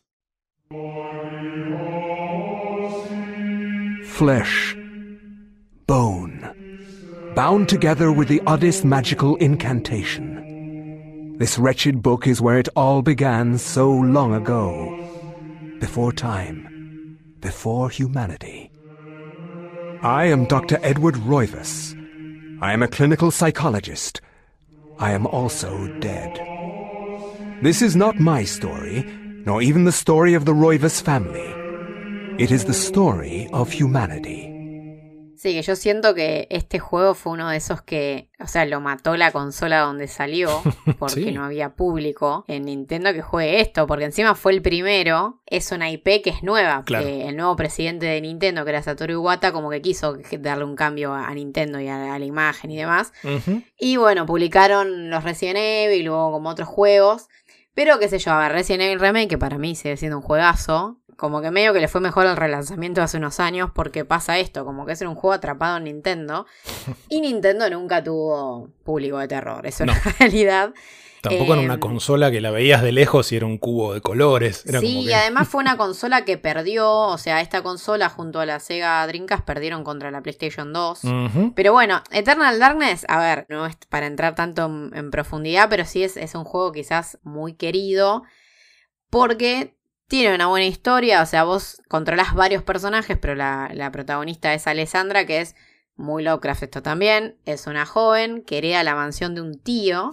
Flesh, bone, bound together with the oddest magical incantation. This wretched book is where it all began so long ago. Before time, before humanity. I am Doctor Edward Roivas. I am a clinical psychologist. I am also dead. This is not my story, nor even the story of the Roivas family. It is the story of humanity.
Sí, que yo siento que este juego fue uno de esos que, o sea, lo mató la consola donde salió, porque sí. no había público en Nintendo que juegue esto, porque encima fue el primero, es una I P que es nueva,
claro.
que el nuevo presidente de Nintendo, que era Satoru Iwata, como que quiso darle un cambio a Nintendo y a, a la imagen y demás. Uh-huh. Y bueno, publicaron los Resident Evil, luego como otros juegos, pero qué sé yo, a ver, Resident Evil Remake, que para mí sigue siendo un juegazo, como que medio que le fue mejor el relanzamiento hace unos años porque pasa esto, como que es un juego atrapado en Nintendo y Nintendo nunca tuvo público de terror, eso no. es la realidad.
Tampoco
eh,
en una consola que la veías de lejos y era un cubo de colores. Era
sí,
como que...
y además fue una consola que perdió, o sea, esta consola junto a la Sega Dreamcast perdieron contra la PlayStation dos. Uh-huh. Pero bueno, Eternal Darkness, a ver, no es para entrar tanto en, en profundidad, pero sí es, es un juego quizás muy querido porque... tiene una buena historia, o sea, vos controlás varios personajes, pero la, la protagonista es Alessandra, que es muy Lovecraft esto también. Es una joven que hereda la mansión de un tío.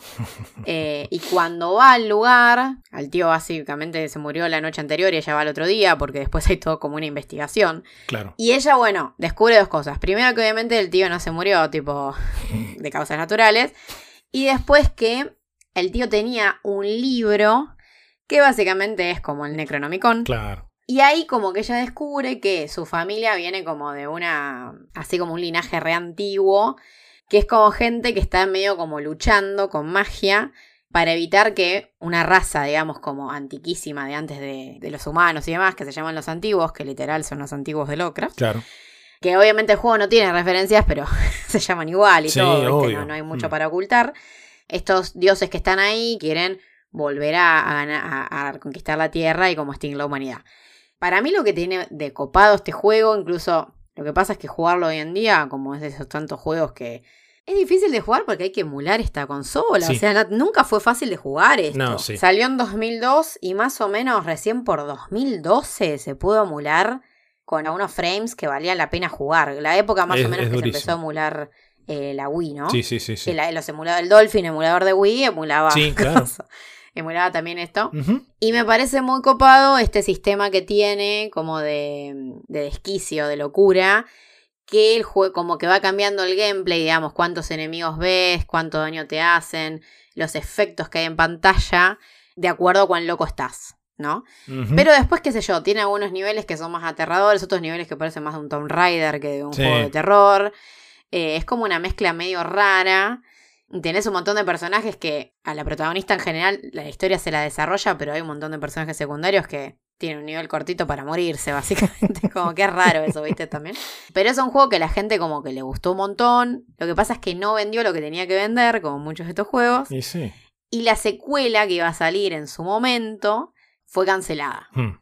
Eh, y cuando va al lugar, al tío básicamente se murió la noche anterior y ella va al otro día, porque después hay todo como una investigación.
Claro.
Y ella, bueno, descubre dos cosas. Primero que obviamente el tío no se murió, tipo, de causas naturales. Y después que el tío tenía un libro... que básicamente es como el Necronomicon.
Claro.
Y ahí como que ella descubre que su familia viene como de una... así como un linaje re antiguo, que es como gente que está medio como luchando con magia para evitar que una raza, digamos, como antiquísima de antes de, de los humanos y demás, que se llaman los antiguos, que literal son los antiguos de Lovecraft.
Claro.
Que obviamente el juego no tiene referencias, pero se llaman igual y
sí,
todo, ¿viste? No, no hay mucho mm. para ocultar. Estos dioses que están ahí quieren... volver a, a, a conquistar la Tierra y como extinguir la humanidad. Para mí lo que tiene de copado este juego, incluso lo que pasa es que jugarlo hoy en día, como es de esos tantos juegos que es difícil de jugar porque hay que emular esta consola. Sí. O sea, no, nunca fue fácil de jugar esto.
No, sí.
Salió en dos mil dos y más o menos recién por dos mil doce se pudo emular con algunos frames que valían la pena jugar. La época más
es,
o menos que
durísimo.
se empezó a emular eh, la Wii, ¿no?
Sí, sí, sí. sí.
Que la, los emuladores, el Dolphin, emulador de Wii, emulaba...
Sí, claro.
Emulaba también esto.
Uh-huh.
Y me parece muy copado este sistema que tiene como de, de desquicio, de locura, que el juego como que va cambiando el gameplay, digamos, cuántos enemigos ves, cuánto daño te hacen, los efectos que hay en pantalla, de acuerdo a cuán loco estás, ¿no? Uh-huh. Pero después, qué sé yo, tiene algunos niveles que son más aterradores, otros niveles que parecen más de un Tomb Raider que de un sí. juego de terror. Eh, es como una mezcla medio rara. Tenés un montón de personajes que a la protagonista en general la historia se la desarrolla, pero hay un montón de personajes secundarios que tienen un nivel cortito para morirse, básicamente. Como que es raro eso, ¿viste? También. Pero es un juego que a la gente como que le gustó un montón. Lo que pasa es que no vendió lo que tenía que vender, como muchos de estos juegos.
Y sí.
Y la secuela que iba a salir en su momento fue cancelada. Hmm.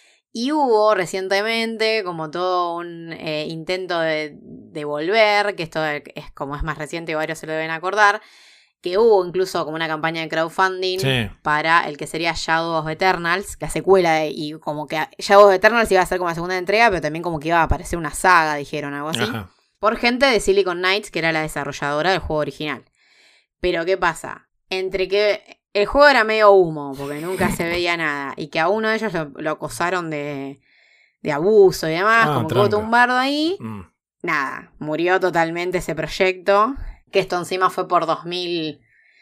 Y hubo recientemente como todo un eh, intento de, de volver, que esto es como es más reciente y varios se lo deben acordar, que hubo incluso como una campaña de crowdfunding sí. para el que sería Shadow of Eternals, la secuela, de, y como que Shadow of Eternals iba a ser como la segunda entrega, pero también como que iba a aparecer una saga, dijeron, algo así, Ajá. por gente de Silicon Knights, que era la desarrolladora del juego original. Pero ¿qué pasa? Entre que... el juego era medio humo, porque nunca se veía nada. Y que a uno de ellos lo, lo acosaron de, de abuso y demás. Ah, como que hubo todo un bardo ahí. Mm. Nada, murió totalmente ese proyecto. Que esto encima fue por dos mil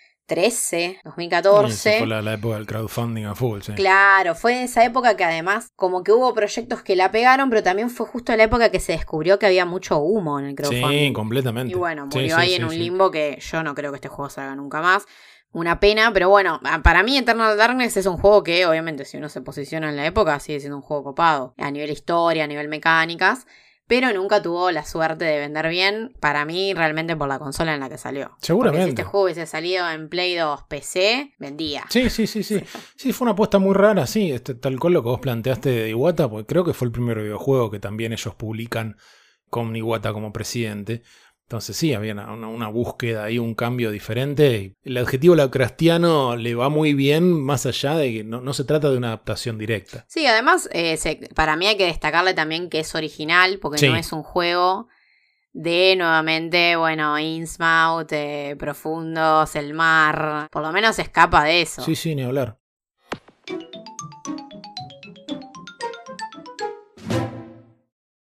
trece, dos mil catorce.
Sí, fue la, la época del crowdfunding a full, sí.
Claro, fue esa época que además como que hubo proyectos que la pegaron, pero también fue justo la época que se descubrió que había mucho humo en el crowdfunding.
Sí, completamente.
Y bueno, murió
sí,
ahí
sí,
en
sí,
un
sí.
limbo que yo no creo que este juego salga nunca más. Una pena, pero bueno, para mí Eternal Darkness es un juego que obviamente si uno se posiciona en la época sigue siendo un juego copado, a nivel historia, a nivel mecánicas, pero nunca tuvo la suerte de vender bien, para mí realmente por la consola en la que salió.
Seguramente.
Porque si este juego hubiese salido en Play dos P C, vendía.
Sí, sí, sí, sí. Sí, fue una apuesta muy rara, sí, este, tal cual lo que vos planteaste de Iwata, porque creo que fue el primer videojuego que también ellos publican con Iwata como presidente. Entonces sí, había una, una, una búsqueda ahí, un cambio diferente. El adjetivo lovecraftiano le va muy bien, más allá de que no, no se trata de una adaptación directa.
Sí, además, eh, se, para mí hay que destacarle también que es original, porque sí. no es un juego de, nuevamente, bueno, Innsmouth, eh, Profundos, el mar. Por lo menos escapa de eso.
Sí, sí, ni hablar.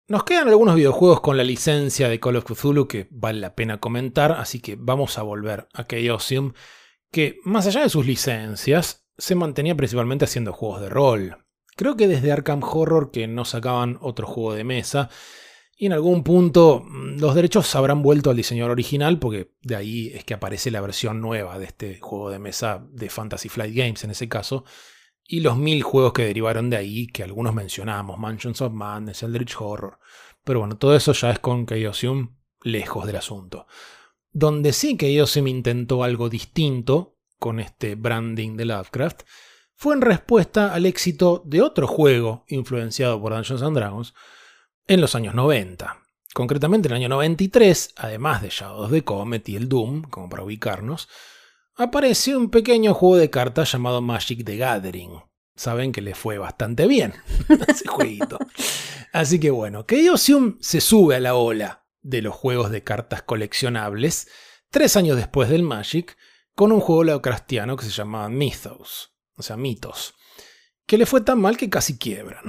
Nos quedan algunos videojuegos con la licencia de Call of Cthulhu que vale la pena comentar, así que vamos a volver a Chaosium, que más allá de sus licencias, se mantenía principalmente haciendo juegos de rol. Creo que desde Arkham Horror que no sacaban otro juego de mesa, y en algún punto los derechos habrán vuelto al diseñador original, porque de ahí es que aparece la versión nueva de este juego de mesa de Fantasy Flight Games en ese caso, y los mil juegos que derivaron de ahí, que algunos mencionamos, Mansions of Madness, Eldritch Horror. Pero bueno, todo eso ya es con Chaosium lejos del asunto. Donde sí Chaosium intentó algo distinto con este branding de Lovecraft fue en respuesta al éxito de otro juego influenciado por Dungeons and Dragons en los años noventa. Concretamente en el año noventa y tres, además de Shadow of the Comet y el Doom, como para ubicarnos, apareció un pequeño juego de cartas llamado Magic the Gathering. Saben que le fue bastante bien ese jueguito. Así que bueno, Chaosium se sube a la ola de los juegos de cartas coleccionables tres años después del Magic con un juego lovecraftiano que se llamaba Mythos, o sea, mitos, que le fue tan mal que casi quiebran.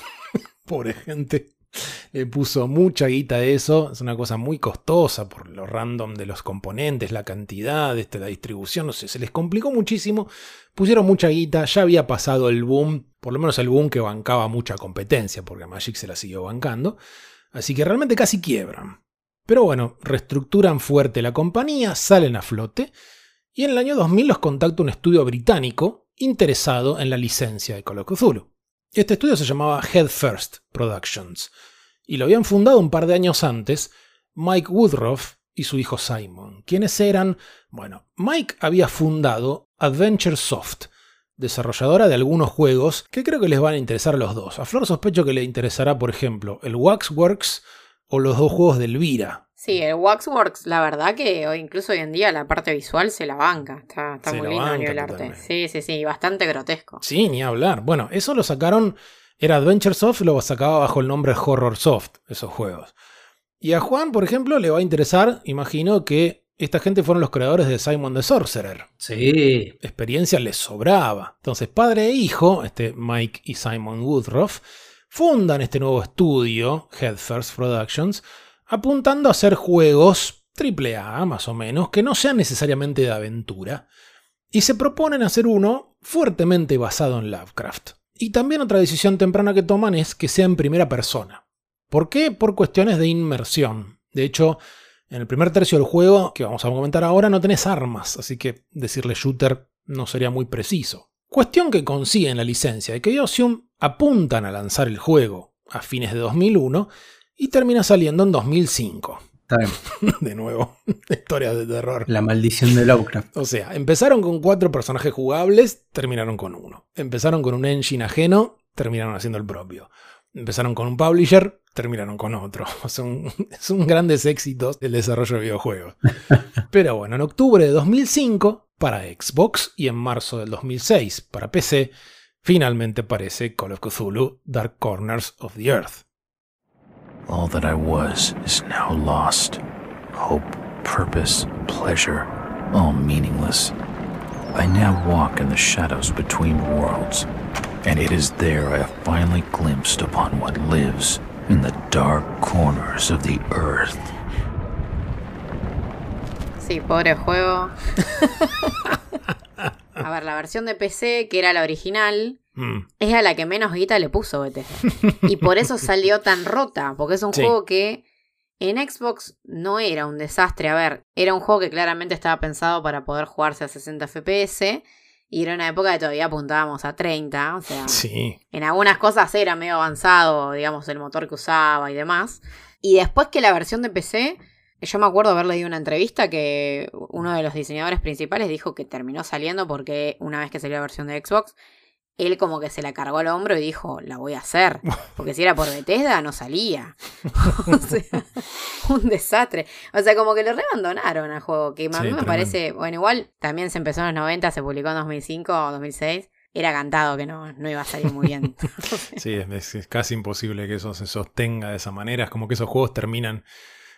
Pobre gente. Le puso mucha guita a eso, es una cosa muy costosa por lo random de los componentes, la cantidad, este, la distribución, no sé, se les complicó muchísimo, pusieron mucha guita, ya había pasado el boom, por lo menos el boom que bancaba mucha competencia, porque Magic se la siguió bancando, así que realmente casi quiebran. Pero bueno, reestructuran fuerte la compañía, salen a flote, y en el año dos mil los contacta un estudio británico interesado en la licencia de Call of Cthulhu. Este estudio se llamaba Head First Productions y lo habían fundado un par de años antes Mike Woodruff y su hijo Simon. ¿Quiénes eran? Bueno, Mike había fundado Adventure Soft, desarrolladora de algunos juegos que creo que les van a interesar a los dos. A Flor sospecho que le interesará, por ejemplo, el Waxworks o los dos juegos de Elvira.
Sí, el Waxworks, la verdad que hoy, incluso hoy en día la parte visual se la banca. Está, está muy lindo a nivel arte. Sí, sí, sí, bastante grotesco.
Sí, ni hablar. Bueno, eso lo sacaron, era Adventure Soft, lo sacaba bajo el nombre Horror Soft, esos juegos. Y a Juan, por ejemplo, le va a interesar, imagino que esta gente fueron los creadores de Simon the Sorcerer.
Sí.
Experiencia les sobraba. Entonces, padre e hijo, este Mike y Simon Woodruff, fundan este nuevo estudio, Head First Productions, apuntando a hacer juegos triple A, más o menos, que no sean necesariamente de aventura, y se proponen hacer uno fuertemente basado en Lovecraft. Y también otra decisión temprana que toman es que sea en primera persona. ¿Por qué? Por cuestiones de inmersión. De hecho, en el primer tercio del juego, que vamos a comentar ahora, no tenés armas, así que decirle shooter no sería muy preciso. Cuestión que consiguen la licencia de Chaosium, apuntan a lanzar el juego a fines de dos mil uno, y termina saliendo en dos mil cinco.
Está bien.
De nuevo, historias de terror.
La maldición de Lovecraft.
O sea, empezaron con cuatro personajes jugables, terminaron con uno. Empezaron con un engine ajeno, terminaron haciendo el propio. Empezaron con un publisher, terminaron con otro. Son, son grandes éxitos del desarrollo de videojuegos. Pero bueno, en octubre de dos mil cinco, para Xbox, y en marzo del dos mil seis, para P C, finalmente aparece Call of Cthulhu Dark Corners of the Earth.
All that I was is now lost. Hope, purpose, pleasure, all meaningless. I now walk in the shadows between worlds, and it is there I have finally glimpsed upon what lives in the dark corners of the earth.
Sí, pobre juego. A ver, la versión de P C, que era la original, mm. es a la que menos guita le puso Bethesda. Y por eso salió tan rota, porque es un sí. juego que en Xbox no era un desastre. A ver, era un juego que claramente estaba pensado para poder jugarse a sesenta F P S, y era una época que todavía apuntábamos a treinta, o sea,
sí.
en algunas cosas era medio avanzado, digamos, el motor que usaba y demás. Y después que la versión de P C... Yo me acuerdo haber leído una entrevista que uno de los diseñadores principales dijo que terminó saliendo porque una vez que salió la versión de Xbox, él como que se la cargó al hombro y dijo, la voy a hacer. Porque si era por Bethesda, no salía. O sea, un desastre. O sea, como que lo reabandonaron al juego, que a mí sí, me tremendo. Parece... Bueno, igual también se empezó en los noventa, se publicó en dos mil cinco o dos mil seis. Era cantado que no, no iba a salir muy bien.
Sí, es, es casi imposible que eso se sostenga de esa manera. Es como que esos juegos terminan...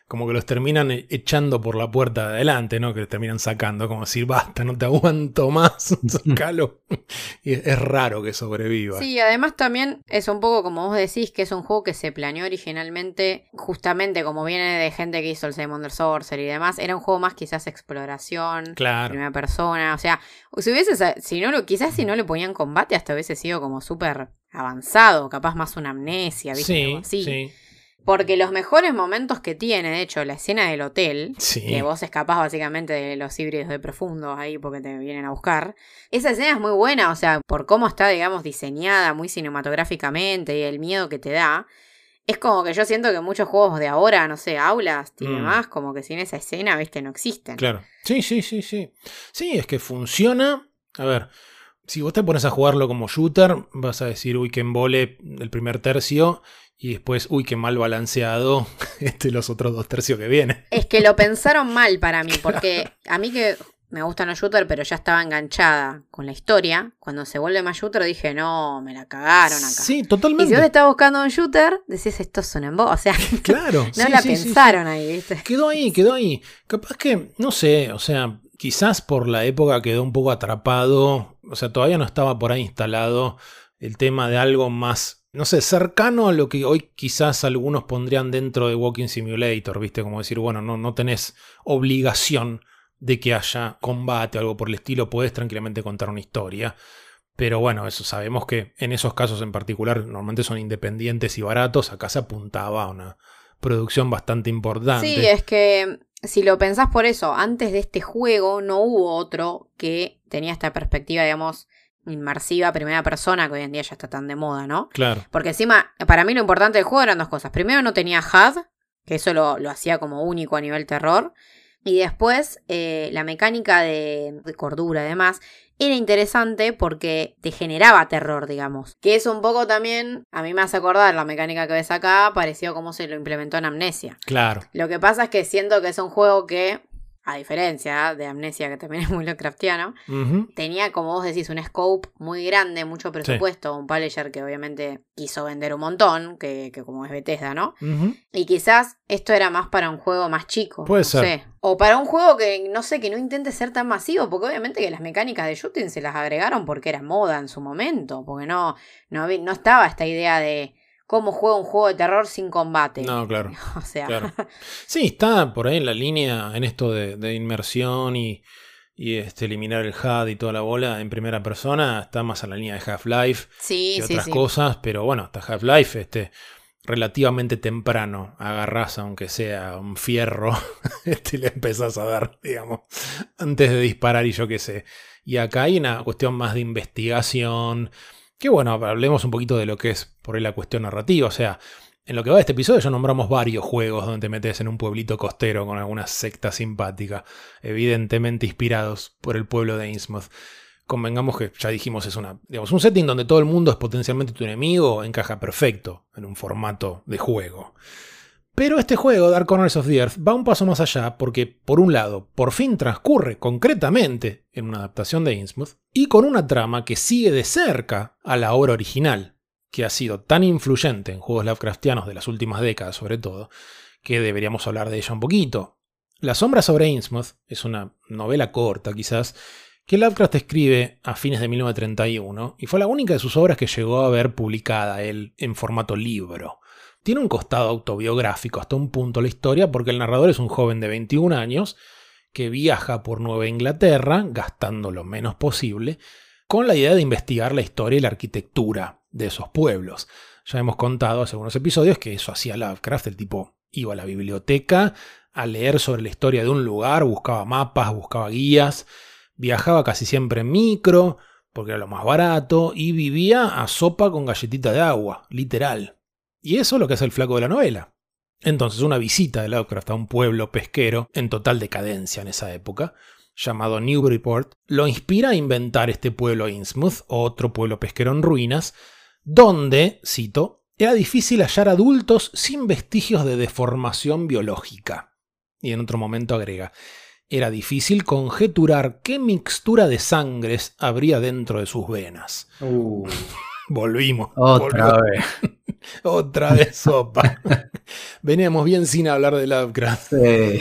como que los terminan echando por la puerta de adelante, ¿no? Que los terminan sacando, como decir, basta, no te aguanto más, sacalo. Y es raro que sobreviva.
Sí, además también es un poco como vos decís, que es un juego que se planeó originalmente, justamente como viene de gente que hizo el Seven Wonders Sorcery y demás, era un juego más quizás exploración,
claro.
Primera persona, o sea, si hubiese, si no lo, quizás si no le ponían combate hasta hubiese sido como súper avanzado, capaz más una amnesia, ¿viste?
Sí,
así.
sí.
Porque los mejores momentos que tiene, de hecho, la escena del hotel,
sí.
que vos escapás básicamente de los híbridos de profundos ahí porque te vienen a buscar, esa escena es muy buena, o sea, por cómo está, digamos, diseñada muy cinematográficamente y el miedo que te da. Es como que yo siento que muchos juegos de ahora, no sé, aulas y mm. demás, como que sin esa escena, viste, no existen.
Claro. Sí, sí, sí, sí. Sí, es que funciona. A ver, si vos te pones a jugarlo como shooter, vas a decir, uy, qué embole el primer tercio. Y después, uy, qué mal balanceado este, los otros dos tercios que vienen.
Es que lo pensaron mal para mí, porque a mí que me gustan los shooters, pero ya estaba enganchada con la historia. Cuando se vuelve más shooter dije, no, me la cagaron acá.
Sí, totalmente.
Y si vos estabas buscando un shooter, decís, esto es un embo. O sea,
claro,
no
sí,
la
sí,
pensaron
sí, sí.
ahí, ¿viste?
Quedó ahí, quedó ahí. Capaz que, no sé, o sea, quizás por la época quedó un poco atrapado. O sea, todavía no estaba por ahí instalado el tema de algo más, no sé, cercano a lo que hoy quizás algunos pondrían dentro de Walking Simulator, ¿viste? Como decir, bueno, no, no tenés obligación de que haya combate o algo por el estilo, podés tranquilamente contar una historia. Pero bueno, eso sabemos que en esos casos en particular normalmente son independientes y baratos. Acá se apuntaba a una producción bastante importante.
Sí, es que si lo pensás por eso, antes de este juego no hubo otro que tenía esta perspectiva, digamos, inmersiva, primera persona, que hoy en día ya está tan de moda, ¿no?
Claro.
Porque encima, para mí lo importante del juego eran dos cosas. Primero, no tenía H U D, que eso lo, lo hacía como único a nivel terror. Y después, eh, la mecánica de, de cordura, además, era interesante porque te generaba terror, digamos. Que es un poco también, a mí me hace acordar la mecánica que ves acá, pareció como se lo implementó en Amnesia.
Claro.
Lo que pasa es que siento que es un juego que, a diferencia de Amnesia, que también es muy Lovecraftiano, uh-huh. tenía, como vos decís, un scope muy grande, mucho presupuesto, sí. un publisher que obviamente quiso vender un montón, que, que como es Bethesda, ¿no? Uh-huh. Y quizás esto era más para un juego más chico.
Puede
no
ser.
Sé. O para un juego que, no sé, que no intente ser tan masivo, porque obviamente que las mecánicas de shooting se las agregaron porque era moda en su momento, porque no, no, no estaba esta idea de cómo juega un juego de terror sin combate.
No, claro.
O sea.
Claro. Sí, está por ahí en la línea en esto de, de inmersión y, y este, eliminar el H U D y toda la bola en primera persona. Está más en la línea de Half-Life
sí,
y
sí,
otras
sí.
cosas. Pero bueno, hasta Half-Life este, relativamente temprano agarrás aunque sea un fierro este, y le empezás a dar, digamos, antes de disparar y yo qué sé. Y acá hay una cuestión más de investigación. Que bueno, hablemos un poquito de lo que es por ahí la cuestión narrativa. O sea, en lo que va de este episodio ya nombramos varios juegos donde te metes en un pueblito costero con alguna secta simpática, evidentemente inspirados por el pueblo de Innsmouth. Convengamos que ya dijimos es una, digamos, un setting donde todo el mundo es potencialmente tu enemigo, encaja perfecto en un formato de juego. Pero este juego, Dark Corners of the Earth, va un paso más allá porque, por un lado, por fin transcurre concretamente en una adaptación de Innsmouth y con una trama que sigue de cerca a la obra original, que ha sido tan influyente en juegos Lovecraftianos de las últimas décadas sobre todo, que deberíamos hablar de ella un poquito. La sombra sobre Innsmouth es una novela corta quizás, que Lovecraft escribe a fines de mil novecientos treinta y uno y fue la única de sus obras que llegó a ver publicada él en formato libro. Tiene un costado autobiográfico hasta un punto la historia porque el narrador es un joven de veintiún años que viaja por Nueva Inglaterra, gastando lo menos posible, con la idea de investigar la historia y la arquitectura de esos pueblos. Ya hemos contado hace unos episodios que eso hacía Lovecraft, el tipo iba a la biblioteca a leer sobre la historia de un lugar, buscaba mapas, buscaba guías, viajaba casi siempre en micro, porque era lo más barato, y vivía a sopa con galletita de agua, literal. Y eso es lo que hace el flaco de la novela. Entonces, una visita de Lovecraft a un pueblo pesquero en total decadencia en esa época, llamado Newburyport, lo inspira a inventar este pueblo Innsmouth, otro pueblo pesquero en ruinas, donde, cito, era difícil hallar adultos sin vestigios de deformación biológica. Y en otro momento agrega, era difícil conjeturar qué mixtura de sangres habría dentro de sus venas.
Uh.
Volvimos.
Otra
volvimos.
vez.
Otra vez sopa. Veníamos bien sin hablar de Lovecraft.
Sí.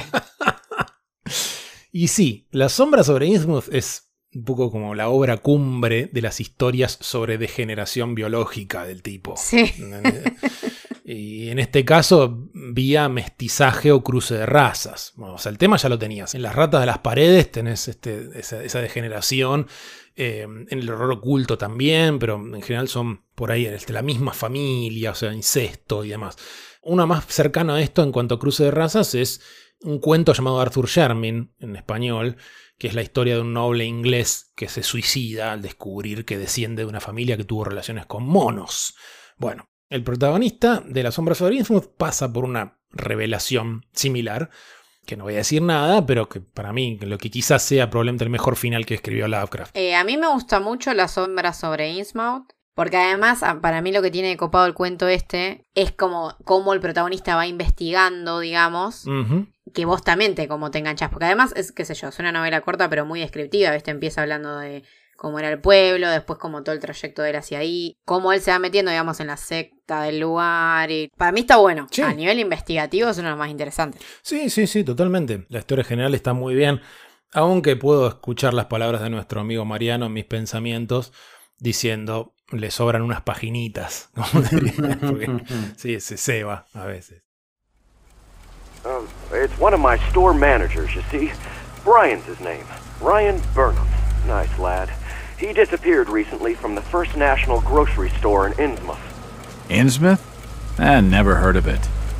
Y sí, La sombra sobre Innsmouth es un poco como la obra cumbre de las historias sobre degeneración biológica del tipo.
Sí.
Y en este caso, vía mestizaje o cruce de razas. Bueno, o sea, el tema ya lo tenías. En las ratas de las paredes tenés este, esa, esa degeneración. Eh, en el horror oculto también, pero en general son por ahí este, la misma familia, o sea, incesto y demás. Una más cercana a esto en cuanto a cruce de razas es un cuento llamado Arthur Sherman, en español, que es la historia de un noble inglés que se suicida al descubrir que desciende de una familia que tuvo relaciones con monos. Bueno, el protagonista de La sombra sobre Innsmouth pasa por una revelación similar, que no voy a decir nada, pero que para mí lo que quizás sea probablemente el mejor final que escribió Lovecraft.
Eh, a mí me gusta mucho La sombra sobre Innsmouth, porque además para mí lo que tiene de copado el cuento este es como cómo el protagonista va investigando, digamos, uh-huh. que vos también te, como te enganchás, porque además es, qué sé yo, es una novela corta pero muy descriptiva, ¿viste? Empieza hablando de cómo era el pueblo, después como todo el trayecto de él hacia ahí, cómo él se va metiendo, digamos, en la secta del lugar. Y para mí está bueno. Sí. A nivel investigativo es uno de los más interesantes.
Sí, sí, sí, totalmente. La historia general está muy bien, aunque puedo escuchar las palabras de nuestro amigo Mariano en mis pensamientos diciendo, le sobran unas paginitas. Porque sí, se ceba a veces.
Um, it's one of my store managers, you see. Brian's his name. Ryan Burnham. Nice lad. He disappeared recently from the First National grocery store in Innsmouth.
Innsmouth? I never heard of it.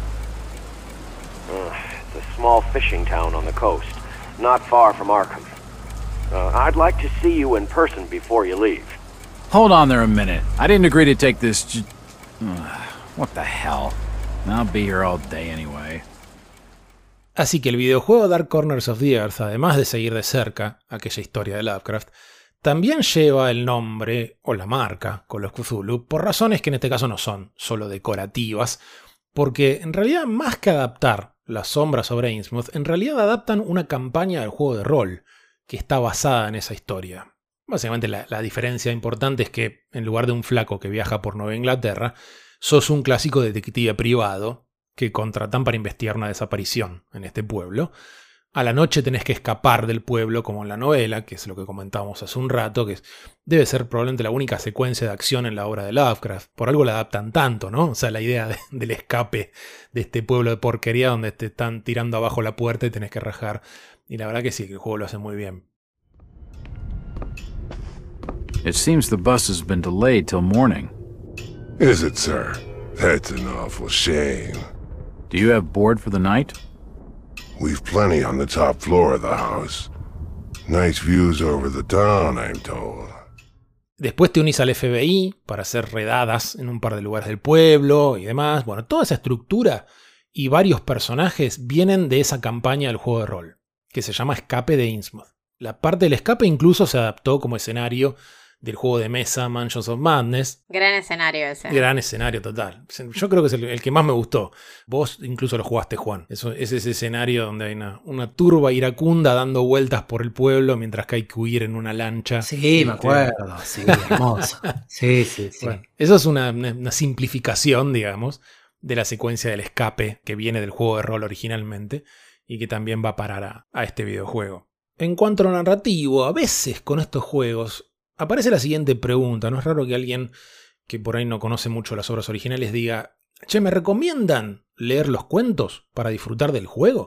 Uh, it's a small fishing town on the coast, not far from Arkham. Uh, I'd like to see you in person before you leave.
Hold on there a minute. I didn't agree to take this j- uh, what the hell? I'll be here all day anyway.
Así que el videojuego Dark Corners of the Earth, además de seguir de cerca aquella historia de Lovecraft, también lleva el nombre o la marca Call of Cthulhu por razones que en este caso no son solo decorativas, porque en realidad más que adaptar La sombra sobre Innsmouth, en realidad adaptan una campaña del juego de rol que está basada en esa historia. Básicamente la, la diferencia importante es que en lugar de un flaco que viaja por Nueva Inglaterra, sos un clásico detective privado que contratan para investigar una desaparición en este pueblo. A la noche tenés que escapar del pueblo como en la novela, que es lo que comentábamos hace un rato, que es, debe ser probablemente la única secuencia de acción en la obra de Lovecraft. Por algo la adaptan tanto, ¿no? O sea, la idea de, del escape de este pueblo de porquería donde te están tirando abajo la puerta y tenés que rajar. Y la verdad que sí, que el juego lo hace muy bien.
It seems the bus has been delayed till morning.
Is it, sir? That's an awful shame.
Do you have board for the night?
We've plenty on the top floor of the house. Nice views over the town, I'm told.
Después te unís al F B I para hacer redadas en un par de lugares del pueblo y demás. Bueno, toda esa estructura y varios personajes vienen de esa campaña del juego de rol, que se llama Escape de Innsmouth. La parte del escape incluso se adaptó como escenario del juego de mesa Mansions of Madness.
Gran escenario ese.
Gran escenario total. Yo creo que es el, el que más me gustó. Vos incluso lo jugaste, Juan. Eso, es ese escenario donde hay una, una turba iracunda dando vueltas por el pueblo mientras que hay que huir en una lancha.
Sí, me acuerdo. Sí, hermoso. Sí, sí, sí.
Bueno, eso es una, una, una simplificación, digamos, de la secuencia del escape que viene del juego de rol originalmente y que también va a parar a, a este videojuego. En cuanto a lo narrativo, a veces con estos juegos aparece la siguiente pregunta. No es raro que alguien que por ahí no conoce mucho las obras originales diga: che, ¿me recomiendan leer los cuentos para disfrutar del juego?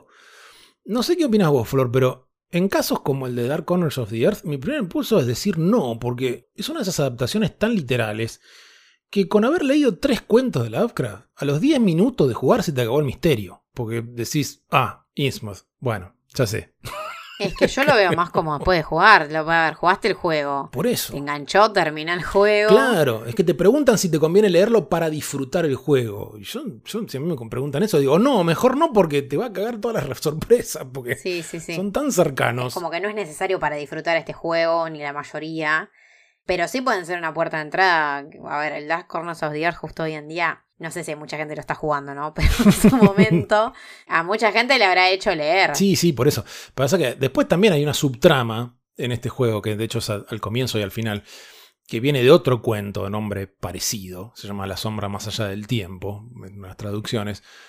No sé qué opinas vos, Flor, pero en casos como el de Dark Corners of the Earth, mi primer impulso es decir no, porque es una de esas adaptaciones tan literales que con haber leído tres cuentos de Lovecraft, a los diez minutos de jugar se te acabó el misterio. Porque decís, ah, Innsmouth, bueno, ya sé.
Es que yo lo veo más como después de jugar. A ver, jugaste el juego.
Por eso.
Te enganchó, termina el juego.
Claro, es que te preguntan si te conviene leerlo para disfrutar el juego. Y yo, yo si a mí me preguntan eso, digo, no, mejor no, porque te va a cagar todas las sorpresas. Porque
sí, sí, sí.
son tan cercanos.
Es como que no es necesario para disfrutar este juego, ni la mayoría. Pero sí pueden ser una puerta de entrada. A ver, el Dark Corners of the Earth justo hoy en día, no sé si mucha gente lo está jugando, ¿no? Pero en su momento a mucha gente le habrá hecho leer.
Sí, sí, por eso. Pasa que después también hay una subtrama en este juego, que de hecho es al comienzo y al final, que viene de otro cuento de nombre parecido. Se llama La sombra más allá del tiempo, en unas traducciones.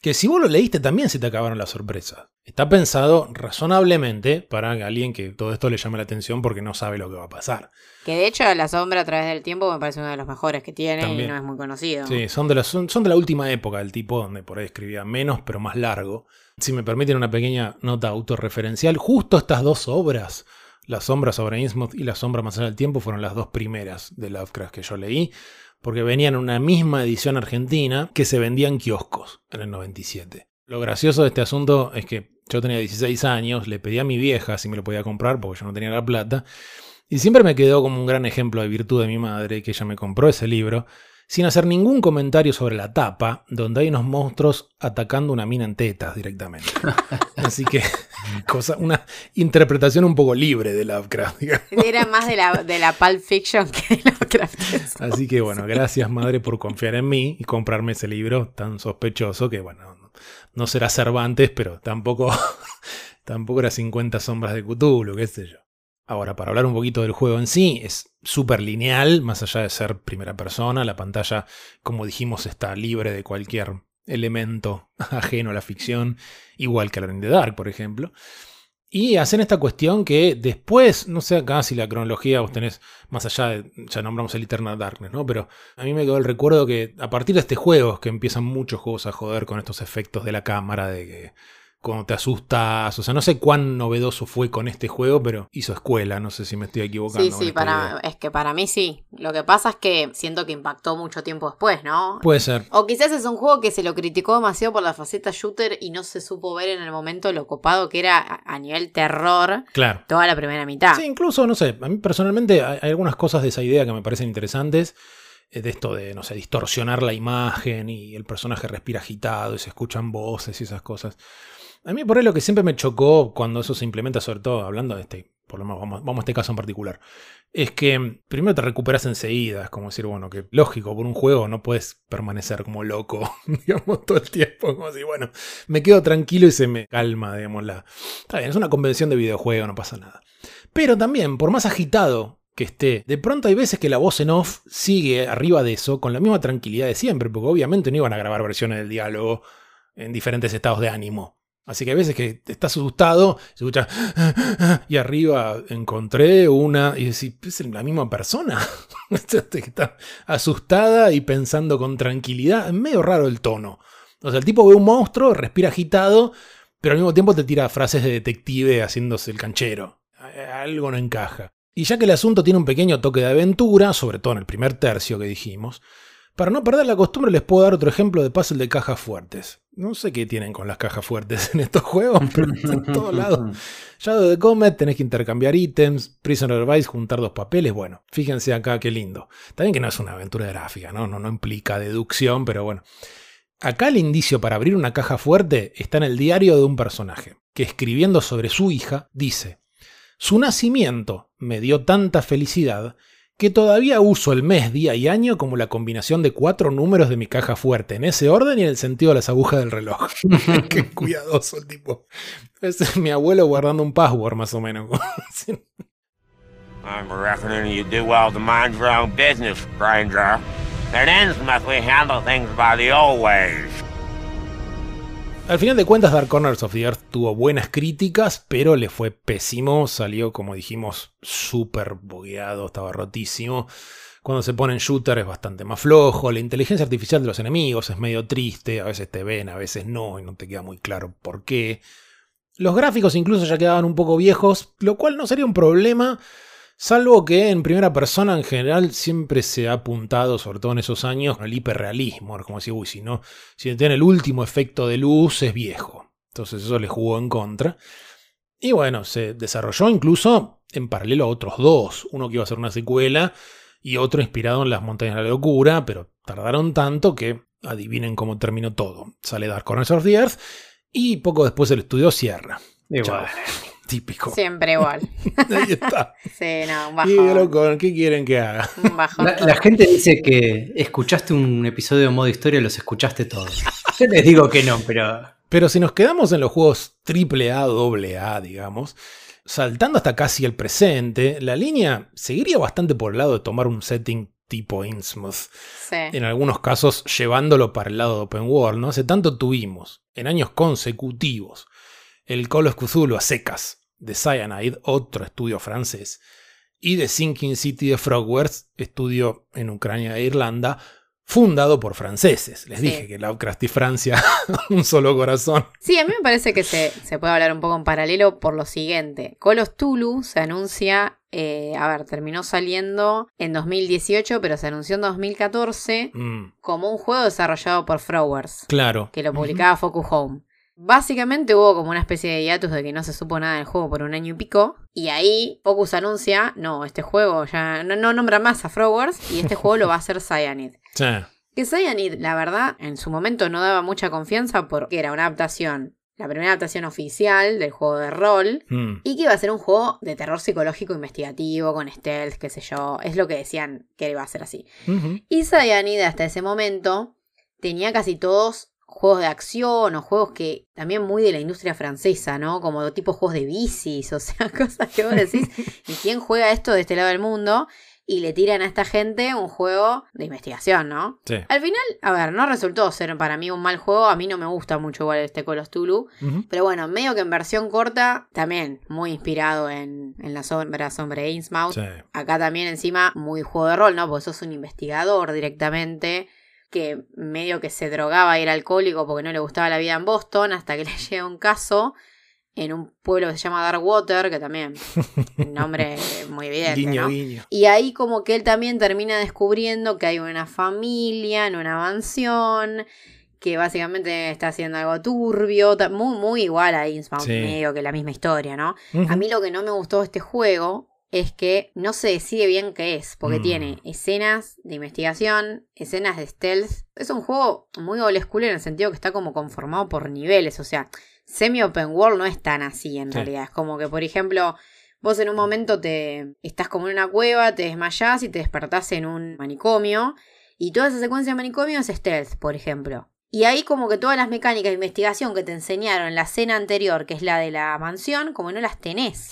que si vos lo leíste también se te acabaron las sorpresas. Está pensado razonablemente para alguien que todo esto le llame la atención porque no sabe lo que va a pasar.
Que de hecho La sombra a través del tiempo me parece uno de los mejores que tiene también. Y no es muy conocido.
Sí, son de, la, son, son de la última época del tipo, donde por ahí escribía menos pero más largo. Si me permiten una pequeña nota autorreferencial, justo estas dos obras, La sombra sobre Innsmouth y La sombra más allá del tiempo, fueron las dos primeras de Lovecraft que yo leí, porque venían en una misma edición argentina que se vendía en kioscos en el noventa y siete. Lo gracioso de este asunto es que yo tenía dieciséis años, le pedí a mi vieja si me lo podía comprar porque yo no tenía la plata, y siempre me quedó como un gran ejemplo de virtud de mi madre que ella me compró ese libro sin hacer ningún comentario sobre la tapa, donde hay unos monstruos atacando una mina en tetas directamente. Así que, cosa, una interpretación un poco libre de Lovecraft, digamos.
Era más de la, de la Pulp Fiction que de Lovecraft.
Así que bueno, gracias madre por confiar en mí y comprarme ese libro tan sospechoso que bueno, no será Cervantes, pero tampoco, tampoco era cincuenta sombras de Cthulhu, qué sé yo. Ahora, para hablar un poquito del juego en sí, es súper lineal, más allá de ser primera persona. La pantalla, como dijimos, está libre de cualquier elemento ajeno a la ficción, igual que Alone in the Dark, por ejemplo. Y hacen esta cuestión que después, no sé acá si la cronología vos tenés, más allá de, ya nombramos el Eternal Darkness, ¿no? Pero a mí me quedó el recuerdo que a partir de este juego es que empiezan muchos juegos a joder con estos efectos de la cámara, de que cuando te asustas, o sea, no sé cuán novedoso fue con este juego, pero hizo escuela, no sé si me estoy equivocando.
Sí, sí, para, es que para mí sí. Lo que pasa es que siento que impactó mucho tiempo después, ¿no?
Puede ser.
O quizás es un juego que se lo criticó demasiado por la faceta shooter y no se supo ver en el momento lo copado que era a nivel terror.
Claro.
Toda la primera mitad.
Sí, incluso, no sé, a mí personalmente hay algunas cosas de esa idea que me parecen interesantes. De esto de, no sé, distorsionar la imagen y el personaje respira agitado y se escuchan voces y esas cosas. A mí por ahí lo que siempre me chocó cuando eso se implementa, sobre todo hablando de este, por lo menos vamos, vamos a este caso en particular, es que primero te recuperas enseguida. Es como decir, bueno, que lógico, por un juego no puedes permanecer como loco, digamos, todo el tiempo. Como si, bueno, me quedo tranquilo y se me calma, digamos, la... Está bien, es una convención de videojuego, no pasa nada. Pero también, por más agitado que esté, de pronto hay veces que la voz en off sigue arriba de eso con la misma tranquilidad de siempre, porque obviamente no iban a grabar versiones del diálogo en diferentes estados de ánimo. Así que hay veces que estás asustado, se escucha y arriba encontré una, y decís, ¿es la misma persona? Que está asustada y pensando con tranquilidad. Es medio raro el tono. O sea, el tipo ve un monstruo, respira agitado, pero al mismo tiempo te tira frases de detective haciéndose el canchero. Algo no encaja. Y ya que el asunto tiene un pequeño toque de aventura, sobre todo en el primer tercio que dijimos, para no perder la costumbre les puedo dar otro ejemplo de puzzle de cajas fuertes. No sé qué tienen con las cajas fuertes en estos juegos, pero en todos lados. Shadow of the Comet, tenés que intercambiar ítems, Prisoner Vice, juntar dos papeles. Bueno, fíjense acá qué lindo. También que no es una aventura gráfica, ¿no? No, no implica deducción, pero bueno. Acá el indicio para abrir una caja fuerte está en el diario de un personaje, que escribiendo sobre su hija, dice: su nacimiento me dio tanta felicidad que todavía uso el mes, día y año como la combinación de cuatro números de mi caja fuerte, en ese orden y en el sentido de las agujas del reloj. Qué cuidadoso el tipo. Ese es mi abuelo guardando un password, más o menos.
I'm reckoning you do well to mind your own business, stranger. At Innsmouth we handle things by the old ways.
Al final de cuentas, Dark Corners of the Earth tuvo buenas críticas, pero le fue pésimo. Salió, como dijimos, súper bogueado, estaba rotísimo. Cuando se pone en shooter es bastante más flojo. La inteligencia artificial de los enemigos es medio triste. A veces te ven, a veces no, y no te queda muy claro por qué. Los gráficos incluso ya quedaban un poco viejos, lo cual no sería un problema, salvo que en primera persona en general siempre se ha apuntado, sobre todo en esos años, al hiperrealismo. Como decir, uy, si no, si tiene el último efecto de luz es viejo. Entonces eso le jugó en contra. Y bueno, se desarrolló incluso en paralelo a otros dos. Uno que iba a ser una secuela y otro inspirado en Las Montañas de la Locura, pero tardaron tanto que adivinen cómo terminó todo. Sale Dark Corners of the Earth y poco después el estudio cierra.
Igual.
Típico.
Siempre igual.
Ahí está.
Sí, no, un bajón.
Y loco, ¿qué quieren que haga?
Un bajón.
La, la gente dice que escuchaste un episodio de modo historia y los escuchaste todos. Yo les digo que no, pero...
Pero si nos quedamos en los juegos triple A, doble A, digamos, saltando hasta casi el presente, la línea seguiría bastante por el lado de tomar un setting tipo Innsmouth.
Sí.
En algunos casos llevándolo para el lado de Open World, ¿no? Hace tanto tuvimos, en años consecutivos, el Call of Cthulhu a secas de Cyanide, otro estudio francés, y The Sinking City de Frogwares, estudio en Ucrania e Irlanda, fundado por franceses. Les sí. dije que Lovecraft y Francia, un solo corazón.
Sí, a mí me parece que se, se puede hablar un poco en paralelo por lo siguiente. Call of Cthulhu se anuncia, eh, a ver, terminó saliendo en dos mil dieciocho, pero se anunció en dos mil catorce mm. como un juego desarrollado por Frogwares.
Claro.
Que lo publicaba uh-huh. Focus Home. Básicamente hubo como una especie de hiatus de que no se supo nada del juego por un año y pico. Y ahí Focus anuncia, no, este juego ya no, no nombra más a Frogwares y este juego lo va a hacer Cyanide.
Sí.
Que Cyanide, la verdad, en su momento no daba mucha confianza porque era una adaptación, la primera adaptación oficial del juego de rol, mm. y que iba a ser un juego de terror psicológico investigativo, con stealth, qué sé yo, es lo que decían que iba a ser así. Uh-huh. Y Cyanide hasta ese momento tenía casi todos juegos de acción o juegos que también muy de la industria francesa, ¿no? Como tipo juegos de bicis, o sea, cosas que vos decís, ¿y quién juega esto de este lado del mundo? Y le tiran a esta gente un juego de investigación, ¿no?
Sí.
Al final, a ver, no resultó ser para mí un mal juego. A mí no me gusta mucho igual este Call of Cthulhu. Uh-huh. Pero bueno, medio que en versión corta, también muy inspirado en, en la sombra, sombra de Innsmouth. Sí. Acá también encima muy juego de rol, ¿no? Porque sos un investigador directamente que medio que se drogaba y era alcohólico porque no le gustaba la vida en Boston, hasta que le llega un caso en un pueblo que se llama Darkwater, que también, un nombre muy evidente,
guiño,
¿no?
Guiño.
Y ahí como que él también termina descubriendo que hay una familia en una mansión, que básicamente está haciendo algo turbio, muy, muy igual a Innsmouth, sí. medio que la misma historia, ¿no? Uh-huh. A mí lo que no me gustó de este juego es que no se decide bien qué es, porque mm. tiene escenas de investigación, escenas de stealth. Es un juego muy old school en el sentido que está como conformado por niveles, o sea, semi-open world no es tan así en sí. realidad. Es como que, por ejemplo, vos en un momento te estás como en una cueva, te desmayás y te despertás en un manicomio, y toda esa secuencia de manicomio es stealth, por ejemplo. Y ahí como que todas las mecánicas de investigación que te enseñaron en la escena anterior, que es la de la mansión, como no las tenés.